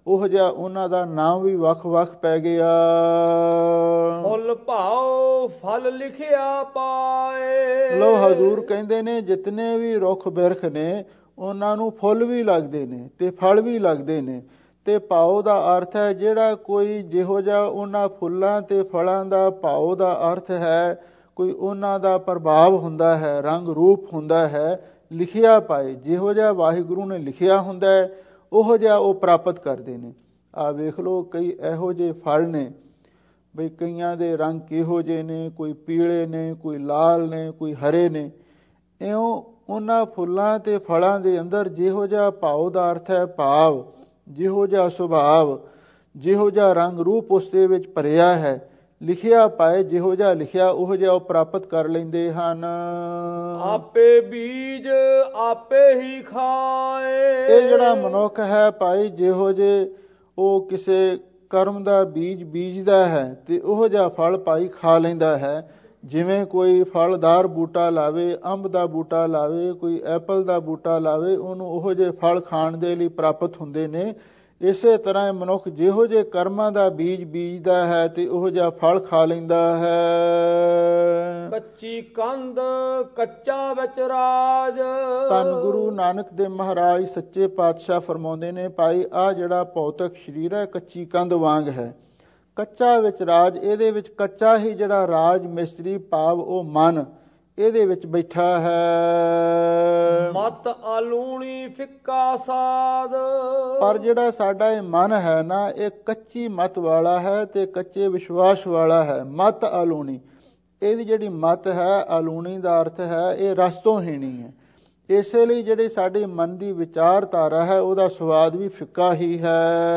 ਉਹ ਜਿਹਾ ਉਹਨਾਂ ਦਾ ਨਾਮ ਵੀ ਵੱਖ-ਵੱਖ ਪੈ ਗਿਆ। ਫੁੱਲ ਭਾਉ ਫਲ ਲਿਖਿਆ ਪਾਏ। ਲੋ ਹਜ਼ੂਰ ਕਹਿੰਦੇ ਨੇ ਜਿਤਨੇ ਵੀ ਰੁੱਖ ਬਿਰਖ ਨੇ ਉਹਨਾਂ ਨੂੰ ਫੁੱਲ ਵੀ ਲੱਗਦੇ ਨੇ ਤੇ ਫਲ ਵੀ ਲੱਗਦੇ ਨੇ। ਤੇ ਭਾਉ ਦਾ ਅਰਥ ਹੈ ਜਿਹੜਾ ਕੋਈ ਜਿਹੋ ਜਿਹਾ ਉਹਨਾਂ ਫੁੱਲਾਂ ਤੇ ਫਲਾਂ ਦਾ ਭਾਉ ਦਾ ਅਰਥ ਹੈ ਕੋਈ ਉਹਨਾਂ ਦਾ ਪ੍ਰਭਾਵ ਹੁੰਦਾ ਹੈ, ਰੰਗ ਰੂਪ ਹੁੰਦਾ ਹੈ। ਲਿਖਿਆ ਪਾਏ, ਜਿਹੋ ਜਿਹਾ ਵਾਹਿਗੁਰੂ ਨੇ ਲਿਖਿਆ ਹੁੰਦਾ ਹੈ ਉਹੋ ਜਿਹਾ ਉਹ ਪ੍ਰਾਪਤ ਕਰਦੇ ਨੇ। ਆਹ ਵੇਖ ਲਓ ਕਈ ਇਹੋ ਜਿਹੇ ਫਲ ਨੇ ਬਈ ਕਈਆਂ ਦੇ ਰੰਗ ਕਿਹੋ ਜਿਹੇ ਨੇ, ਕੋਈ ਪੀਲੇ ਨੇ, ਕੋਈ ਲਾਲ ਨੇ, ਕੋਈ ਹਰੇ ਨੇ। ਇਉਂ ਉਹਨਾਂ ਫੁੱਲਾਂ ਤੇ ਫਲਾਂ ਦੇ ਅੰਦਰ ਜਿਹੋ ਜਿਹਾ ਭਾਵ ਦਾ ਅਰਥ ਹੈ ਭਾਵ, ਜਿਹੋ ਜਿਹਾ ਸੁਭਾਵ, ਜਿਹੋ ਜਿਹਾ ਰੰਗ ਰੂਪ ਉਸ ਦੇ ਵਿੱਚ ਭਰਿਆ ਹੈ, ਲਿਖਿਆ ਪਾਏ, ਜਿਹੋ ਜਿਹਾ ਲਿਖਿਆ ਉਹ ਜਿਹਾ ਉਹ ਪ੍ਰਾਪਤ ਕਰ ਲੈਂਦੇ ਹਨ। ਆਪੇ ਬੀਜ ਆਪੇ ਹੀ ਖਾਏ। ਇਹ ਜਿਹੜਾ ਮਨੁੱਖ ਹੈ ਭਾਈ ਜਿਹੋ ਜੇ ਉਹ ਕਿਸੇ ਕਰਮ ਦਾ ਬੀਜ ਬੀਜਦਾ ਹੈ ਤੇ ਉਹ ਜਿਹਾ ਫਲ ਭਾਈ ਖਾ ਲੈਂਦਾ ਹੈ। ਜਿਵੇਂ ਕੋਈ ਫਲਦਾਰ ਬੂਟਾ ਲਾਵੇ, ਅੰਬ ਦਾ ਬੂਟਾ ਲਾਵੇ, ਕੋਈ ਐਪਲ ਦਾ ਬੂਟਾ ਲਾਵੇ, ਉਹਨੂੰ ਉਹੋ ਜਿਹੇ ਫਲ ਖਾਣ ਦੇ ਲਈ ਪ੍ਰਾਪਤ ਹੁੰਦੇ ਨੇ। ਇਸੇ ਤਰ੍ਹਾਂ ਇਹ ਮਨੁੱਖ ਜਿਹੋ ਜਿਹੇ ਕਰਮਾਂ ਦਾ ਬੀਜ ਬੀਜਦਾ ਹੈ ਤੇ ਉਹ ਜਿਹਾ ਫਲ ਖਾ ਲੈਂਦਾ ਹੈ। ਕੱਚੀ ਕੰਧ ਕੱਚਾ ਵਿੱਚ ਰਾਜ। ਧੰਨ ਗੁਰੂ ਨਾਨਕ ਦੇਵ ਮਹਾਰਾਜ ਸੱਚੇ ਪਾਤਸ਼ਾਹ ਫਰਮਾਉਂਦੇ ਨੇ ਭਾਈ ਆਹ ਜਿਹੜਾ ਭੌਤਿਕ ਸਰੀਰ ਹੈ ਕੱਚੀ ਕੰਧ ਵਾਂਗ ਹੈ, ਕੱਚਾ ਵਿੱਚ ਰਾਜ। ਇਹਦੇ ਵਿੱਚ ਕੱਚਾ ਹੀ ਜਿਹੜਾ ਰਾਜ ਮਿਸਤਰੀ ਭਾਵ ਉਹ ਮਨ ਇਹਦੇ ਵਿੱਚ ਬੈਠਾ ਹੈ। ਮਤ ਆਲੂਣੀ ਫਿੱਕਾ ਸਾਧ। ਪਰ ਜਿਹੜਾ ਸਾਡਾ ਇਹ ਮਨ ਹੈ ਨਾ ਇਹ ਕੱਚੀ ਮਤ ਵਾਲਾ ਹੈ ਤੇ ਕੱਚੇ ਵਿਸ਼ਵਾਸ ਵਾਲਾ ਹੈ। ਮਤ ਆਲੂਣੀ, ਇਹਦੀ ਜਿਹੜੀ ਮਤ ਹੈ ਆਲੂਣੀ ਦਾ ਅਰਥ ਹੈ ਇਹ ਰਸ ਤੋਂ ਹੀਣੀ ਹੈ। ਇਸੇ ਲਈ ਜਿਹੜੀ ਸਾਡੀ ਮਨ ਦੀ ਵਿਚਾਰਧਾਰਾ ਹੈ ਉਹਦਾ ਸਵਾਦ ਵੀ ਫਿੱਕਾ ਹੀ ਹੈ।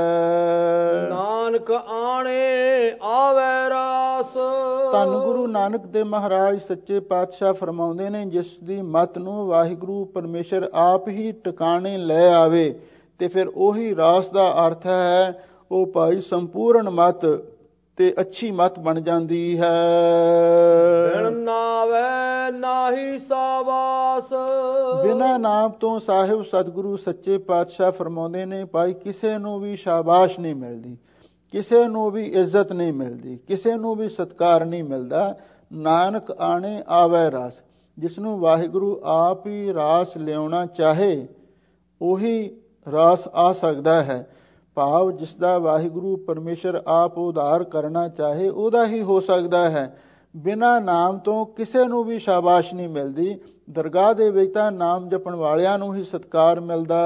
ਨਾਨਕ ਆਣੇ ਆਵੇ ਰਾਸ। ਧੰਨ ਗੁਰੂ ਨਾਨਕ ਦੇਵ ਮਹਾਰਾਜ ਸੱਚੇ ਪਾਤਸ਼ਾਹ ਫਰਮਾਉਂਦੇ ਨੇ ਜਿਸ ਦੀ ਮਤ ਨੂੰ ਵਾਹਿਗੁਰੂ ਪਰਮੇਸ਼ਰ ਆਪ ਹੀ ਟਿਕਾਣੇ ਲੈ ਆਵੇ ਤੇ ਫਿਰ ਉਹੀ ਰਾਸ ਦਾ ਅਰਥ ਹੈ ਉਹ ਭਾਈ ਸੰਪੂਰਨ ਮਤ ਤੇ ਅੱਛੀ ਮਤ ਬਣ ਜਾਂਦੀ ਹੈ। ਬਿਨ ਨਾਵੇ ਨਾਹੀ ਸਾਬਾਸ। ਬਿਨਾਂ ਨਾਮ ਤੋਂ ਸਾਹਿਬ ਸਤਿਗੁਰੂ ਸੱਚੇ ਪਾਤਸ਼ਾਹ ਫਰਮਾਉਂਦੇ ਨੇ ਭਾਈ ਕਿਸੇ ਨੂੰ ਵੀ ਸ਼ਾਬਾਸ਼ ਨਹੀਂ ਮਿਲਦੀ, ਕਿਸੇ ਨੂੰ ਵੀ ਇੱਜ਼ਤ ਨਹੀਂ ਮਿਲਦੀ, ਕਿਸੇ ਨੂੰ ਵੀ ਸਤਿਕਾਰ ਨਹੀਂ ਮਿਲਦਾ। ਨਾਨਕ ਆਣੇ ਆਵੇ ਰਾਸ। ਜਿਸ ਨੂੰ ਵਾਹਿਗੁਰੂ ਆਪ ਹੀ ਰਾਸ ਲਿਆਉਣਾ ਚਾਹੇ ਉਹੀ ਰਾਸ ਆ ਸਕਦਾ ਹੈ। ਭਾਵ ਜਿਸ ਦਾ ਵਾਹਿਗੁਰੂ ਪਰਮੇਸ਼ਰ ਆਪ ਉਧਾਰ ਕਰਨਾ ਚਾਹੇ ਉਹਦਾ ਹੀ ਹੋ ਸਕਦਾ ਹੈ। ਬਿਨਾਂ ਨਾਮ ਤੋਂ ਕਿਸੇ ਨੂੰ ਵੀ ਸ਼ਾਬਾਸ਼ ਨਹੀਂ ਮਿਲਦੀ। ਦਰਗਾਹ ਦੇ ਵਿੱਚ ਤਾਂ ਨਾਮ ਜਪਣ ਵਾਲਿਆਂ ਨੂੰ ਹੀ ਸਤਿਕਾਰ ਮਿਲਦਾ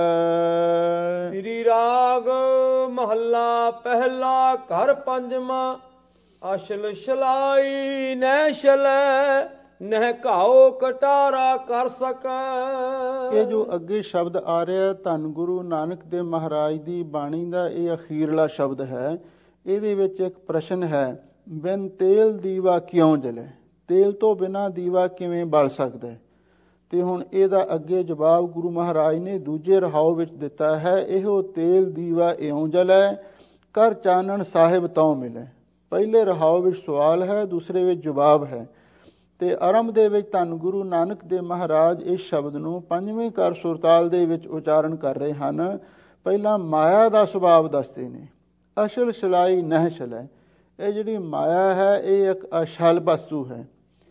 ਹੈ। ਸ੍ਰੀ ਰਾਗ ਮਹੱਲਾ ਪਹਿਲਾ ਘਰ ਪੰਜਵਾਂ। ਅਸ਼ਲ ਸ਼ਲਾਈ ਨੈ ਸ਼ਲੈ ਨਹਿ ਘਾਉ ਕਟਾਰਾ ਕਰ ਸਕੈ। ਇਹ ਜੋ ਅੱਗੇ ਸ਼ਬਦ ਆ ਰਿਹਾ ਧੰਨ ਗੁਰੂ ਨਾਨਕ ਦੇਵ ਮਹਾਰਾਜ ਦੀ ਬਾਣੀ ਦਾ ਇਹ ਅਖੀਰਲਾ ਸ਼ਬਦ ਹੈ। ਇਹਦੇ ਵਿੱਚ ਇੱਕ ਪ੍ਰਸ਼ਨ ਹੈ, ਬਿਨ ਤੇਲ ਦੀਵਾ ਕਿਉਂ ਜਲੇ? ਤੇਲ ਤੋਂ ਬਿਨਾਂ ਦੀਵਾ ਕਿਵੇਂ ਬਲ ਸਕਦਾ ਹੈ? ਤੇ ਹੁਣ ਇਹਦਾ ਅੱਗੇ ਜਵਾਬ ਗੁਰੂ ਮਹਾਰਾਜ ਨੇ ਦੂਜੇ ਰਹਾਉ ਵਿੱਚ ਦਿੱਤਾ ਹੈ, ਇਹੋ ਤੇਲ ਦੀਵਾ ਇਉਂ ਜਲੈ ਕਰ ਚਾਨਣ ਸਾਹਿਬ ਤਉ ਮਿਲੈ। ਪਹਿਲੇ ਰਹਾਉ ਵਿੱਚ ਸਵਾਲ ਹੈ, ਦੂਸਰੇ ਵਿੱਚ ਜਵਾਬ ਹੈ। ਤੇ ਆਰੰਭ ਦੇ ਵਿੱਚ ਧੰਨ ਗੁਰੂ ਨਾਨਕ ਦੇਵ ਮਹਾਰਾਜ ਇਸ ਸ਼ਬਦ ਨੂੰ ਪੰਜਵੇਂ ਕਰ ਸੁਰਤਾਲ ਦੇ ਵਿੱਚ ਉਚਾਰਨ ਕਰ ਰਹੇ ਹਨ। ਪਹਿਲਾਂ ਮਾਇਆ ਦਾ ਸੁਭਾਵ ਦੱਸਦੇ ਨੇ, ਅਸ਼ਲ ਸ਼ਲਾਈ ਨਹਿ ਸ਼ਲੈ। ਇਹ ਜਿਹੜੀ ਮਾਇਆ ਹੈ ਇਹ ਇੱਕ ਅਸ਼ਲ ਵਸਤੂ ਹੈ।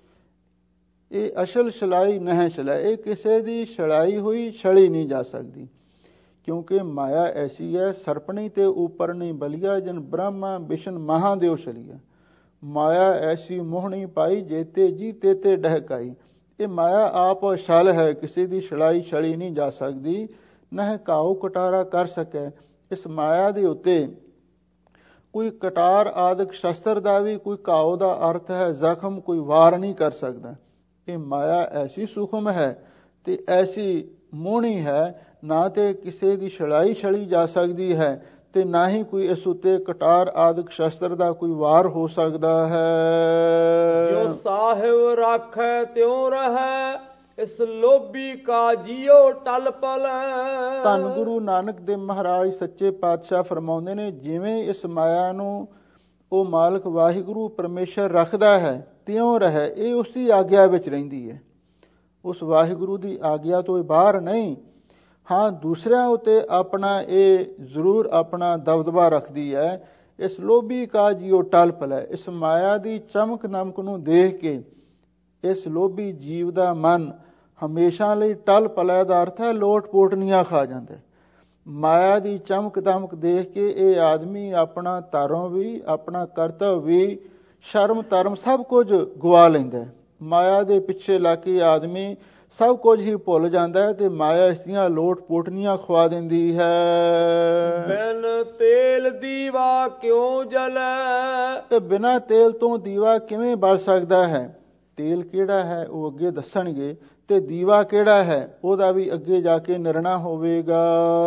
ਇਹ ਅਸ਼ਲ ਸ਼ਲਾਈ ਨਹਿ ਸ਼ਲੈ, ਇਹ ਕਿਸੇ ਦੀ ਛੜਾਈ ਹੋਈ ਛੜੀ ਨਹੀਂ ਜਾ ਸਕਦੀ। ਕਿਉਂਕਿ ਮਾਇਆ ਐਸੀ ਹੈ, ਸਰਪਣੀ ਤੇ ਉੱਪਰ ਨਹੀਂ ਬਲੀਆ ਜਨ ਬ੍ਰਹਮਾ ਵਿਸ਼ਨ ਮਹਾਦੇਵ ਛਲੀਆ। ਮਾਇਆ ਐਸੀ ਮੋਹਣੀ ਪਾਈ ਜੇਤੇ ਜੀ ਤੇਤੇ ਡਹਿਕਾਈ। ਇਹ ਮਾਇਆ ਆਪ ਛਲ ਹੈ, ਕਿਸੇ ਦੀ ਛੜਾਈ ਛੜੀ ਨਹੀਂ ਜਾ ਸਕਦੀ, ਨਹਿ ਘਾਉ ਕਟਾਰਾ ਕਰ ਸਕੇ। ਇਸ ਮਾਇਆ ਦੇ ਉੱਤੇ ਕੋਈ ਕਟਾਰ ਆਦਿਕ ਸ਼ਸਤਰ ਦਾ ਵੀ ਕੋਈ ਘਾਉ ਦਾ ਅਰਥ ਹੈ ਜ਼ਖਮ, ਕੋਈ ਵਾਰ ਨਹੀਂ ਕਰ ਸਕਦਾ। ਇਹ ਮਾਇਆ ਐਸੀ ਸੂਖਮ ਹੈ ਤੇ ਐਸੀ ਮੋਹਣੀ ਹੈ, ਨਾ ਤੇ ਕਿਸੇ ਦੀ ਛੜਾਈ ਛੜੀ ਜਾ ਸਕਦੀ ਹੈ ਤੇ ਨਾ ਹੀ ਕੋਈ ਇਸ ਉੱਤੇ ਕਟਾਰ ਆਦਿਕ ਸ਼ਸਤਰ ਦਾ ਕੋਈ ਵਾਰ ਹੋ ਸਕਦਾ ਹੈ। ਜੋ ਸਾਹਿਬ ਰਾਖੈ ਤਿਉ ਰਹੈ ਇਸ ਲੋਭੀ ਕਾ ਜੀਉ ਟਲ ਪਲ। ਧੰਨ ਗੁਰੂ ਨਾਨਕ ਦੇਵ ਮਹਾਰਾਜ ਸੱਚੇ ਪਾਤਸ਼ਾਹ ਫਰਮਾਉਂਦੇ ਨੇ ਜਿਵੇਂ ਇਸ ਮਾਇਆ ਨੂੰ ਉਹ ਮਾਲਕ ਵਾਹਿਗੁਰੂ ਪਰਮੇਸ਼ਰ ਰੱਖਦਾ ਹੈ ਤਿਉਂ ਰਹੇ, ਇਹ ਉਸ ਦੀ ਆਗਿਆ ਵਿੱਚ ਰਹਿੰਦੀ ਹੈ। ਉਸ ਵਾਹਿਗੁਰੂ ਦੀ ਆਗਿਆ ਤੋਂ ਬਾਹਰ ਨਹੀਂ। ਹਾਂ ਦੂਸਰਿਆਂ ਉਤੇ ਆਪਣਾ ਇਹ ਜ਼ਰੂਰ ਆਪਣਾ ਦਬਦਬਾ ਰੱਖਦੀ ਹੈ। ਇਸ ਲੋਭੀ ਕਾ ਜੀਉ ਟਲ ਪਲੈ, ਇਸ ਮਾਇਆ ਦੀ ਚਮਕ ਦਮਕ ਨੂੰ ਦੇਖ ਕੇ ਇਸ ਲੋਭੀ ਜੀਵ ਦਾ ਮਨ ਹਮੇਸ਼ਾ ਲਈ ਟਲ ਪਲੈ ਦਾ ਅਰਥ ਹੈ ਲੋਟ ਪੋਟਨੀਆਂ ਖਾ ਜਾਂਦਾ। ਮਾਇਆ ਦੀ ਚਮਕ ਦਮਕ ਦੇਖ ਕੇ ਇਹ ਆਦਮੀ ਆਪਣਾ ਧਰਮ ਵੀ, ਆਪਣਾ ਕਰਤਵ ਵੀ, ਸ਼ਰਮ ਧਰਮ ਸਭ ਕੁਝ ਗਵਾ ਲੈਂਦਾ। ਮਾਇਆ ਦੇ ਪਿੱਛੇ ਲੱਗ ਕੇ ਆਦਮੀ ਸਭ ਕੁਝ ਹੀ ਭੁੱਲ ਜਾਂਦਾ ਹੈ ਤੇ ਮਾਇਆ ਇਸ ਦੀਆਂ ਲੋਟ ਪੋਟਨੀਆਂ ਖਵਾ ਦਿੰਦੀ ਹੈ। ਬਿਨ ਤੇਲ ਦੀਵਾ ਕਿਉਂ ਜਲੈ, ਤੇ ਬਿਨਾਂ ਤੇਲ ਤੋਂ ਦੀਵਾ ਕਿਵੇਂ ਬਲ ਸਕਦਾ ਹੈ? ਤੇਲ ਕਿਹੜਾ ਹੈ ਉਹ ਅੱਗੇ ਦੱਸਣਗੇ, ਤੇ ਦੀਵਾ ਕਿਹੜਾ ਹੈ ਉਹਦਾ ਵੀ ਅੱਗੇ ਜਾ ਕੇ ਨਿਰਣਾ ਹੋਵੇਗਾ।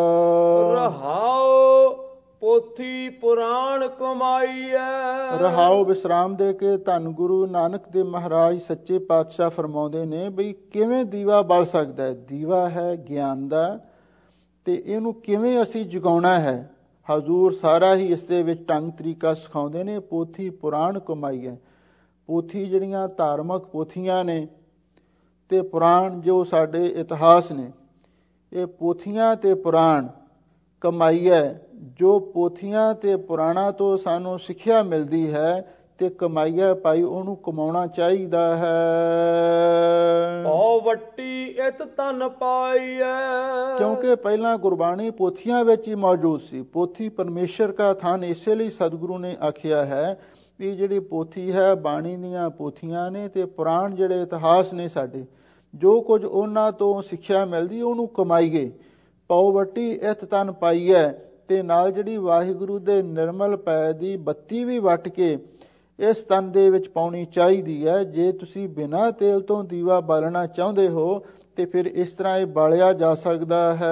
ਰਹਾਉ ਪੋਥੀ ਪੁਰਾਣ ਕਮਾਈਐ, ਰਹਾਉ ਵਿਸਰਾਮ ਦੇ ਕੇ ਧੰਨ ਗੁਰੂ ਨਾਨਕ ਦੇਵ ਮਹਾਰਾਜ ਸੱਚੇ ਪਾਤਸ਼ਾਹ ਫਰਮਾਉਂਦੇ ਨੇ ਬਈ ਕਿਵੇਂ ਦੀਵਾ ਬਲ ਸਕਦਾ ਹੈ। ਦੀਵਾ ਹੈ ਗਿਆਨ ਦਾ, ਤੇ ਇਹਨੂੰ ਕਿਵੇਂ ਅਸੀਂ ਜਗਾਉਣਾ ਹੈ। ਹਜ਼ੂਰ ਸਾਰਾ ਹੀ ਇਸ ਦੇ ਵਿੱਚ ਢੰਗ ਤਰੀਕਾ ਸਿਖਾਉਂਦੇ ਨੇ। ਪੋਥੀ ਪੁਰਾਣ ਕਮਾਈਐ, ਪੋਥੀ ਜਿਹੜੀਆਂ ਧਾਰਮਿਕ ਪੋਥੀਆਂ ਨੇ ਤੇ ਪੁਰਾਣ ਜੋ ਸਾਡੇ ਇਤਿਹਾਸ ਨੇ, ਇਹ ਪੋਥੀਆਂ ਤੇ ਪੁਰਾਣ ਕਮਾਈਐ। ਜੋ ਪੋਥੀਆਂ ਤੇ ਪੁਰਾਣਾਂ ਤੋਂ ਸਾਨੂੰ ਸਿੱਖਿਆ ਮਿਲਦੀ ਹੈ ਤੇ ਕਮਾਈਐ ਭਾਈ ਉਹਨੂੰ ਕਮਾਉਣਾ ਚਾਹੀਦਾ ਹੈ। ਓ ਵੱਟੀ ਇਤ ਤਨ ਪਾਈਐ, ਕਿਉਂਕਿ ਪਹਿਲਾਂ ਗੁਰਬਾਣੀ ਪੋਥੀਆਂ ਵਿੱਚ ਹੀ ਮੌਜੂਦ ਸੀ। ਪੋਥੀ ਪਰਮੇਸ਼ਰ ਦਾ ਥਾਨ, ਇਸੇ ਲਈ ਸਤਿਗੁਰੂ ਨੇ ਆਖਿਆ ਹੈ ਵੀ ਜਿਹੜੀ ਪੋਥੀ ਹੈ ਬਾਣੀ ਦੀਆਂ ਪੋਥੀਆਂ ਨੇ, ਤੇ ਪੁਰਾਣ ਜਿਹੜੇ ਇਤਿਹਾਸ ਨੇ ਸਾਡੇ, ਜੋ ਕੁਝ ਉਹਨਾਂ ਤੋਂ ਸਿੱਖਿਆ ਮਿਲਦੀ ਉਹਨੂੰ ਕਮਾਈਏ। ਪਉ ਵੱਟੀ ਇਤ ਤਨ ਪਾਈਐ, ਤੇ ਨਾਲ ਜਿਹੜੀ ਵਾਹਿਗੁਰੂ ਦੇ ਨਿਰਮਲ ਪੈ ਦੀ ਬੱਤੀ ਵੀ ਵੱਟ ਕੇ ਇਸ ਤਨ ਦੇ ਵਿੱਚ ਪਾਉਣੀ ਚਾਹੀਦੀ ਹੈ। ਜੇ ਤੁਸੀਂ ਬਿਨਾਂ ਤੇਲ ਤੋਂ ਦੀਵਾ ਬਾਲਣਾ ਚਾਹੁੰਦੇ ਹੋ ਤੇ ਫਿਰ ਇਸ ਤਰ੍ਹਾਂ ਇਹ ਬਾਲਿਆ ਜਾ ਸਕਦਾ ਹੈ।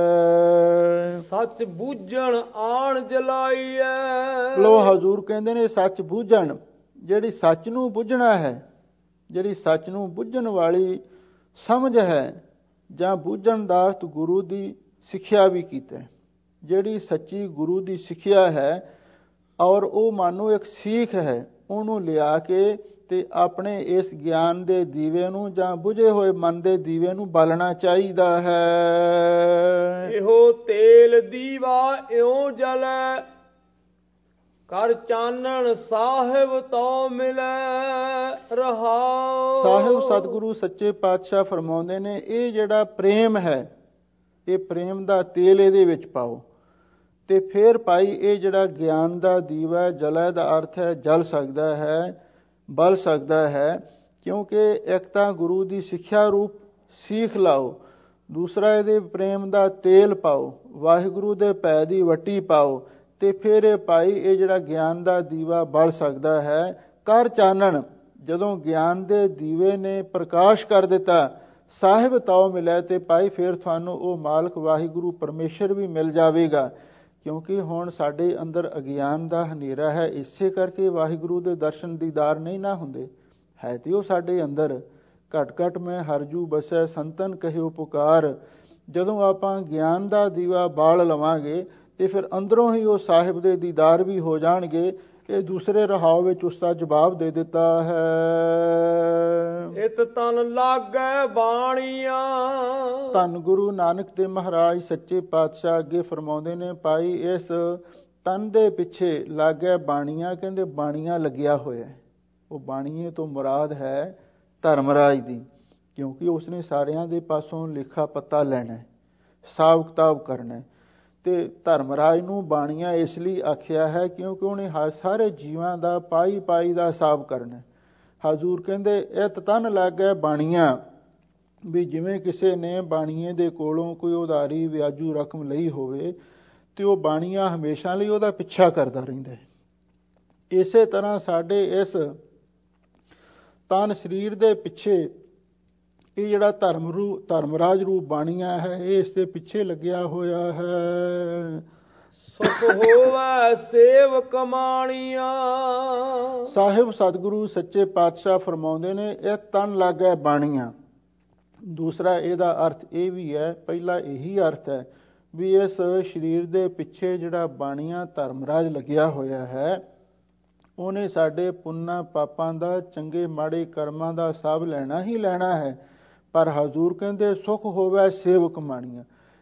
ਸੱਚ ਬੂਝਣ ਆਣ ਜਲਾਈਐ, ਲੋ ਹਜ਼ੂਰ ਕਹਿੰਦੇ ਨੇ ਸੱਚ ਬੂਝਣ, ਜਿਹੜੀ ਸੱਚ ਨੂੰ ਬੁੱਝਣਾ ਹੈ, ਜਿਹੜੀ ਸੱਚ ਨੂੰ ਬੁੱਝਣ ਵਾਲੀ ਸਮਝ ਹੈ, ਜਾਂ ਬੂਝਣ ਦਾ ਅਰਥ ਗੁਰੂ ਦੀ ਸਿੱਖਿਆ ਵੀ ਕੀਤਾ। ਜਿਹੜੀ ਸੱਚੀ ਗੁਰੂ ਦੀ ਸਿੱਖਿਆ ਹੈ ਔਰ ਉਹ ਮਾਨੋ ਇੱਕ ਸੀਖ ਹੈ, ਉਹਨੂੰ ਲਿਆ ਕੇ ਤੇ ਆਪਣੇ ਇਸ ਗਿਆਨ ਦੇ ਦੀਵੇ ਨੂੰ ਜਾਂ ਬੁਝੇ ਹੋਏ ਮਨ ਦੇ ਦੀਵੇ ਨੂੰ ਬਾਲਣਾ ਚਾਹੀਦਾ ਹੈ। ਇਹੋ ਤੇਲ ਦੀਵਾ ਇਉਂ ਜਲੈ, ਕਰ ਚਾਨਣ ਸਾਹਿਬ ਤੋਂ ਮਿਲੈ ਰਹਾਉ। ਸਾਹਿਬ ਸਤਿਗੁਰੂ ਸੱਚੇ ਪਾਤਸ਼ਾਹ ਫਰਮਾਉਂਦੇ ਨੇ ਇਹ ਜਿਹੜਾ ਪ੍ਰੇਮ ਹੈ, ਇਹ ਪ੍ਰੇਮ ਦਾ ਤੇਲ ਇਹਦੇ ਵਿੱਚ ਪਾਓ, ਤੇ ਫਿਰ ਭਾਈ ਇਹ ਜਿਹੜਾ ਗਿਆਨ ਦਾ ਦੀਵਾ ਜਲੈ ਦਾ ਅਰਥ ਹੈ ਜਲ ਸਕਦਾ ਹੈ, ਬਲ ਸਕਦਾ ਹੈ। ਕਿਉਂਕਿ ਇੱਕ ਤਾਂ ਗੁਰੂ ਦੀ ਸਿੱਖਿਆ ਰੂਪ ਸੀਖ ਲਾਓ, ਦੂਸਰਾ ਇਹਦੇ ਪ੍ਰੇਮ ਦਾ ਤੇਲ ਪਾਓ, ਵਾਹਿਗੁਰੂ ਦੇ ਭੈ ਦੀ ਵੱਟੀ ਪਾਓ, ਤੇ ਫਿਰ ਇਹ ਭਾਈ ਇਹ ਜਿਹੜਾ ਗਿਆਨ ਦਾ ਦੀਵਾ ਬਲ ਸਕਦਾ ਹੈ। ਕਰ ਚਾਨਣ, ਜਦੋਂ ਗਿਆਨ ਦੇ ਦੀਵੇ ਨੇ ਪ੍ਰਕਾਸ਼ ਕਰ ਦਿੱਤਾ, ਸਾਹਿਬ ਤਾਉ ਮਿਲੇ, ਤੇ ਭਾਈ ਫਿਰ ਤੁਹਾਨੂੰ ਉਹ ਮਾਲਕ ਵਾਹਿਗੁਰੂ ਪਰਮੇਸ਼ਰ ਵੀ ਮਿਲ ਜਾਵੇਗਾ। ਕਿਉਂਕਿ ਹੁਣ ਸਾਡੇ ਅੰਦਰ ਅਗਿਆਨ ਦਾ ਹਨੇਰਾ ਹੈ, ਇਸੇ ਕਰਕੇ ਵਾਹਿਗੁਰੂ ਦੇ ਦਰਸ਼ਨ ਦੀਦਾਰ ਨਹੀਂ ਨਾ ਹੁੰਦੇ। ਹੈ ਤੇ ਉਹ ਸਾਡੇ ਅੰਦਰ, ਘਟ ਘਟ ਮੈਂ ਹਰਜੂ ਬਸੈ ਸੰਤਨ ਕਹਿਓ ਪੁਕਾਰ। ਜਦੋਂ ਆਪਾਂ ਗਿਆਨ ਦਾ ਦੀਵਾ ਬਾਲ ਲਵਾਂਗੇ ਤੇ ਫਿਰ ਅੰਦਰੋਂ ਹੀ ਉਹ ਸਾਹਿਬ ਦੇ ਦੀਦਾਰ ਵੀ ਹੋ ਜਾਣਗੇ। ਇਹ ਦੂਸਰੇ ਰਹਾਉ ਵਿੱਚ ਉਸ ਦਾ ਜਵਾਬ ਦੇ ਦਿੱਤਾ ਹੈ। ਇਤ ਤਨ ਲਾਗੈ ਬਾਣੀਆਂ, ਧੰਨ ਗੁਰੂ ਨਾਨਕ ਦੇਵ ਮਹਾਰਾਜ ਸੱਚੇ ਪਾਤਸ਼ਾਹ ਅੱਗੇ ਫਰਮਾਉਂਦੇ ਨੇ ਭਾਈ ਇਸ ਤਨ ਦੇ ਪਿੱਛੇ ਲਾਗੈ ਬਾਣੀਆਂ। ਕਹਿੰਦੇ ਬਾਣੀਆਂ ਲੱਗਿਆ ਹੋਇਆ ਹੈ। ਉਹ ਬਾਣੀਏ ਤੋਂ ਮੁਰਾਦ ਹੈ ਧਰਮਰਾਜ ਦੀ, ਕਿਉਂਕਿ ਉਸਨੇ ਸਾਰਿਆਂ ਦੇ ਪਾਸੋਂ ਲੇਖਾ ਪੱਤਾ ਲੈਣਾ, ਹਿਸਾਬ ਕਿਤਾਬ ਕਰਨਾ। ਤੇ ਧਰਮਰਾਜ ਨੂੰ ਬਾਣੀਆਂ ਇਸ ਲਈ ਆਖਿਆ ਹੈ ਕਿਉਂਕਿ ਉਹਨੇ ਹਰ ਸਾਰੇ ਜੀਵਾਂ ਦਾ ਪਾਈ ਪਾਈ ਦਾ ਹਿਸਾਬ ਕਰਨਾ। ਹਜ਼ੂਰ ਕਹਿੰਦੇ ਇਤ ਤਨ ਲਾਗੈ ਬਾਣੀਆਂ, ਵੀ ਜਿਵੇਂ ਕਿਸੇ ਨੇ ਬਾਣੀਏ ਦੇ ਕੋਲੋਂ ਕੋਈ ਉਧਾਰੀ ਵਿਆਜੂ ਰਕਮ ਲਈ ਹੋਵੇ ਤੇ ਉਹ ਬਾਣੀਆਂ ਹਮੇਸ਼ਾ ਲਈ ਉਹਦਾ ਪਿੱਛਾ ਕਰਦਾ ਰਹਿੰਦਾ ਹੈ। ਇਸੇ ਤਰ੍ਹਾਂ ਸਾਡੇ ਇਸ ਤਨ ਸਰੀਰ ਦੇ ਪਿੱਛੇ ਇਹ ਜਿਹੜਾ ਧਰਮਰਾਜ ਰੂਪ ਬਾਣੀਆਂ ਹੈ, ਇਹ ਇਸ ਦੇ ਪਿੱਛੇ ਲੱਗਿਆ ਹੋਇਆ ਹੈ। ਸੁਖ ਹੋਵੈ ਸੇਵ ਕਮਾਣੀਆਂ, ਸਾਹਿਬ ਸਤਿਗੁਰੂ ਸੱਚੇ ਪਾਤਸ਼ਾਹ ਫਰਮਾਉਂਦੇ ਨੇ ਇਹ ਤਨ ਲਾਗੈ ਬਾਣੀਆਂ। ਦੂਸਰਾ ਇਹਦਾ ਅਰਥ ਇਹ ਵੀ ਹੈ, ਪਹਿਲਾ ਇਹੀ ਅਰਥ ਹੈ ਵੀ ਇਸ ਸਰੀਰ ਦੇ ਪਿੱਛੇ ਜਿਹੜਾ ਬਾਣੀਆਂ ਧਰਮਰਾਜ ਲੱਗਿਆ ਹੋਇਆ ਹੈ, ਉਹਨੇ ਸਾਡੇ ਪੁੰਨਾਂ ਪਾਪਾਂ ਦਾ, ਚੰਗੇ ਮਾੜੇ ਕਰਮਾਂ ਦਾ ਹਿਸਾਬ ਲੈਣਾ ਹੀ ਲੈਣਾ ਹੈ। ਪਰ ਹਜ਼ੂਰ ਕਹਿੰਦੇ ਸੁਖ ਹੋਵੇ ਸੇਵ ਕਮਾਣੀਆਂ,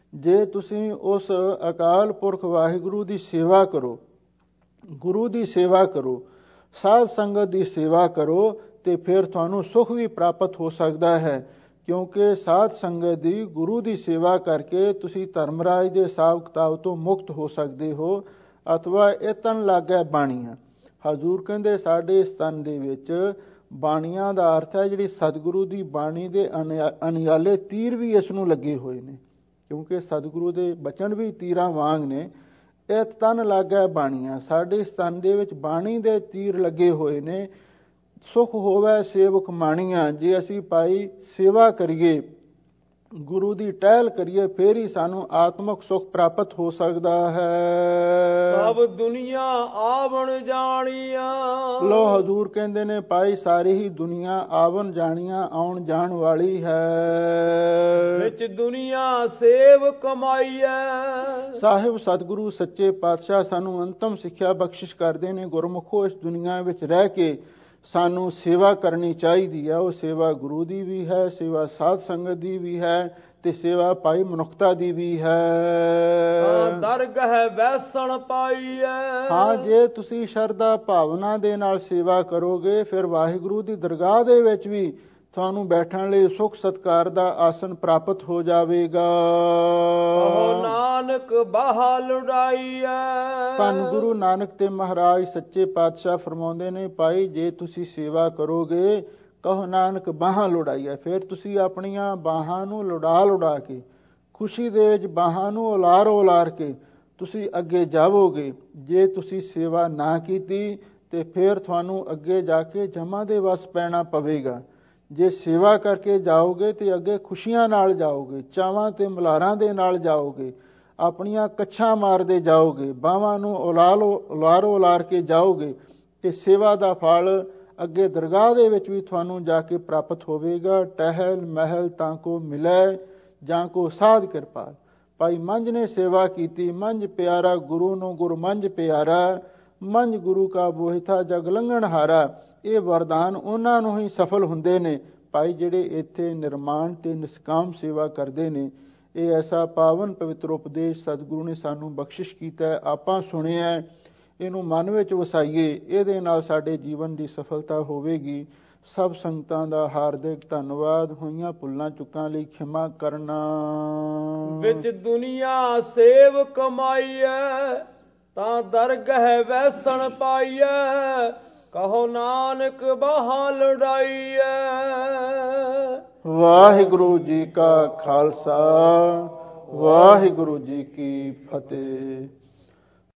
ਜੇ ਤੁਸੀਂ ਉਸ ਅਕਾਲ ਪੁਰਖ ਵਾਹਿਗੁਰੂ ਦੀ ਸੇਵਾ ਕਰੋ, ਗੁਰੂ ਦੀ ਸੇਵਾ ਕਰੋ, ਸਾਧ ਸੰਗਤ ਦੀ ਸੇਵਾ ਕਰੋ, ਤੇ ਫਿਰ ਤੁਹਾਨੂੰ ਸੁਖ ਵੀ ਪ੍ਰਾਪਤ ਹੋ ਸਕਦਾ ਹੈ। ਕਿਉਂਕਿ ਸਾਧ ਸੰਗਤ ਦੀ, ਗੁਰੂ ਦੀ ਸੇਵਾ ਕਰਕੇ ਤੁਸੀਂ ਧਰਮਰਾਜ ਦੇ ਹਿਸਾਬ ਕਿਤਾਬ ਤੋਂ ਮੁਕਤ ਹੋ ਸਕਦੇ ਹੋ। ਅਥਵਾ ਇਤਨ ਲੱਗੇ ਬਾਣੀਆਂ। ਹਜ਼ੂਰ ਕਹਿੰਦੇ ਸਾਡੇ ਇਸ ਤਨ ਦੇ ਵਿੱਚ ਬਾਣੀਆਂ ਦਾ ਅਰਥ ਹੈ ਜਿਹੜੀ ਸਤਿਗੁਰੂ ਦੀ ਬਾਣੀ ਦੇ ਅਨਿਆਲੇ ਤੀਰ ਵੀ ਇਸ ਨੂੰ ਲੱਗੇ ਹੋਏ ਨੇ, ਕਿਉਂਕਿ ਸਤਿਗੁਰੂ ਦੇ ਬਚਨ ਵੀ ਤੀਰਾਂ ਵਾਂਗ ਨੇ। ਇਹ ਤਨ ਲੱਗੇ ਬਾਣੀਆਂ, ਸਾਡੇ ਇਸ ਤਨ ਦੇ ਵਿੱਚ ਬਾਣੀ ਦੇ ਤੀਰ ਲੱਗੇ ਹੋਏ ਨੇ। ਸੁਖ ਹੋਵੇ ਸੇਵਕ ਮਾਣੀਆਂ, ਜੇ ਅਸੀਂ ਭਾਈ ਸੇਵਾ ਕਰੀਏ, ਗੁਰੂ ਦੀ ਟਹਿਲ ਕਰੀਏ, ਫੇਰ ਹੀ ਸਾਨੂੰ ਆਤਮਿਕ ਸੁਖ ਪ੍ਰਾਪਤ ਹੋ ਸਕਦਾ ਹੈ। ਸਭ ਦੁਨੀਆ ਆਵਣ ਜਾਣੀਆਂ। ਲੋ ਹਜ਼ੂਰ ਕਹਿੰਦੇ ਨੇ ਭਾਈ ਸਾਰੀ ਹੀ ਦੁਨੀਆ ਆਵਣ ਜਾਣੀਆਂ, ਆਉਣ ਜਾਣ ਵਾਲੀ ਹੈ। ਵਿੱਚ ਦੁਨੀਆ ਸੇਵ ਕਮਾਈਐ। ਸਾਹਿਬ ਸਤਿਗੁਰੂ ਸੱਚੇ ਪਾਤਸ਼ਾਹ ਸਾਨੂੰ ਅੰਤਮ ਸਿੱਖਿਆ ਬਖਸ਼ਿਸ਼ ਕਰਦੇ ਨੇ, ਗੁਰਮੁਖੋ ਇਸ ਦੁਨੀਆ ਵਿੱਚ ਰਹਿ ਕੇ ਸਾਨੂੰ ਸੇਵਾ ਕਰਨੀ ਚਾਹੀਦੀ ਹੈ। ਉਹ ਸੇਵਾ ਗੁਰੂ ਦੀ ਵੀ ਹੈ, ਸੇਵਾ ਸਾਧ ਸੰਗਤ ਦੀ ਵੀ ਹੈ, ਤੇ ਸੇਵਾ ਭਾਈ ਮਨੁੱਖਤਾ ਦੀ ਵੀ ਹੈ। ਦਰਗਹਿ ਬੈਸਣ ਪਾਈਐ। ਹਾਂ, ਜੇ ਤੁਸੀਂ ਸ਼ਰਧਾ ਭਾਵਨਾ ਦੇ ਨਾਲ ਸੇਵਾ ਕਰੋਗੇ, ਫਿਰ ਵਾਹਿਗੁਰੂ ਦੀ ਦਰਗਾਹ ਦੇ ਵਿੱਚ ਵੀ ਤੁਹਾਨੂੰ ਬੈਠਣ ਲਈ ਸੁਖ ਸਤਕਾਰ ਦਾ ਆਸਨ ਪ੍ਰਾਪਤ ਹੋ ਜਾਵੇਗਾ। ਨਾਨਕ ਬਾਹਾ ਲੁੜਾਈਐ। ਧੰਨ ਗੁਰੂ ਨਾਨਕ ਤੇ ਮਹਾਰਾਜ ਸੱਚੇ ਪਾਤਸ਼ਾਹ ਫਰਮਾਉਂਦੇ ਨੇ, ਭਾਈ ਜੇ ਤੁਸੀਂ ਸੇਵਾ ਕਰੋਗੇ, ਕਹੋ ਨਾਨਕ ਬਾਹਾਂ ਲੁੜਾਈਐ, ਫਿਰ ਤੁਸੀਂ ਆਪਣੀਆਂ ਬਾਹਾਂ ਨੂੰ ਲੁੜਾ ਕੇ, ਖੁਸ਼ੀ ਦੇ ਵਿੱਚ ਬਾਹਾਂ ਨੂੰ ਉਲਾਰ ਕੇ ਤੁਸੀਂ ਅੱਗੇ ਜਾਵੋਗੇ। ਜੇ ਤੁਸੀਂ ਸੇਵਾ ਨਾ ਕੀਤੀ ਤੇ ਫਿਰ ਤੁਹਾਨੂੰ ਅੱਗੇ ਜਾ ਕੇ ਜਮਾਂ ਦੇ ਵਸ ਪੈਣਾ ਪਵੇਗਾ। ਜੇ ਸੇਵਾ ਕਰਕੇ ਜਾਓਗੇ ਤੇ ਅੱਗੇ ਖੁਸ਼ੀਆਂ ਨਾਲ ਜਾਓਗੇ, ਚਾਵਾਂ ਤੇ ਮਲਾਰਾਂ ਦੇ ਨਾਲ ਜਾਓਗੇ, ਆਪਣੀਆਂ ਕੱਛਾਂ ਮਾਰਦੇ ਜਾਓਗੇ, ਬਾਹਾਂ ਨੂੰ ਉਲਾਰ ਕੇ ਜਾਓਗੇ, ਤੇ ਸੇਵਾ ਦਾ ਫਲ ਅੱਗੇ ਦਰਗਾਹ ਦੇ ਵਿੱਚ ਵੀ ਤੁਹਾਨੂੰ ਜਾ ਕੇ ਪ੍ਰਾਪਤ ਹੋਵੇਗਾ। ਟਹਿਲ ਮਹਿਲ ਤਾਂ ਕੋ ਮਿਲੈ, ਜਾਂ ਕੋ ਸਾਧ ਕਿਰਪਾਲ। ਭਾਈ ਮੰਝ ਨੇ ਸੇਵਾ ਕੀਤੀ, ਮੰਝ ਪਿਆਰਾ ਗੁਰੂ ਨੂੰ ਗੁਰ ਮੰਝ ਪਿਆਰਾ, ਮੰਝ ਗੁਰੂ ਕਾ ਬੋਹਿਥਾ ਜਗ ਲੰਘਣ ਹਾਰਾ। ਇਹ ਵਰਦਾਨ ਉਹਨਾਂ ਨੂੰ ਹੀ ਸਫਲ ਹੁੰਦੇ ਨੇ ਭਾਈ ਜਿਹੜੇ ਇੱਥੇ ਨਿਰਮਾਣ ਤੇ ਨਿਸਕਾਮ ਸੇਵਾ ਕਰਦੇ ਨੇ। ਇਹ ਐਸਾ ਪਾਵਨ ਪਵਿੱਤਰ ਉਪਦੇਸ਼ ਸਤਿਗੁਰੂ ਨੇ ਸਾਨੂੰ ਬਖਸ਼ਿਸ਼ ਕੀਤਾ, ਆਪਾਂ ਸੁਣਿਆ, ਇਹਨੂੰ ਮਨ ਵਿੱਚ ਵਸਾਈਏ, ਇਹਦੇ ਨਾਲ ਸਾਡੇ ਜੀਵਨ ਦੀ ਸਫਲਤਾ ਹੋਵੇਗੀ। ਸਭ ਸੰਗਤਾਂ ਦਾ ਹਾਰਦਿਕ ਧੰਨਵਾਦ। ਹੋਈਆਂ ਭੁੱਲਾਂ ਚੁੱਕਾਂ ਲਈ ਖਿਮਾ ਕਰਨਾ। ਵਿੱਚ ਦੁਨੀਆ ਸੇਵ ਕਮਾਈਐ, ਤਾਂ ਦਰਗਹਿ ਵੈਸਣ ਪਾਈਐ। ਕਹੋ ਨਾਨਕ ਬਾਹਾਂ ਲੁੜਾਈਐ। ਵਾਹਿਗੁਰੂ ਜੀ ਕਾ ਖਾਲਸਾ, ਵਾਹਿਗੁਰੂ ਜੀ ਕੀ ਫਤਿਹ।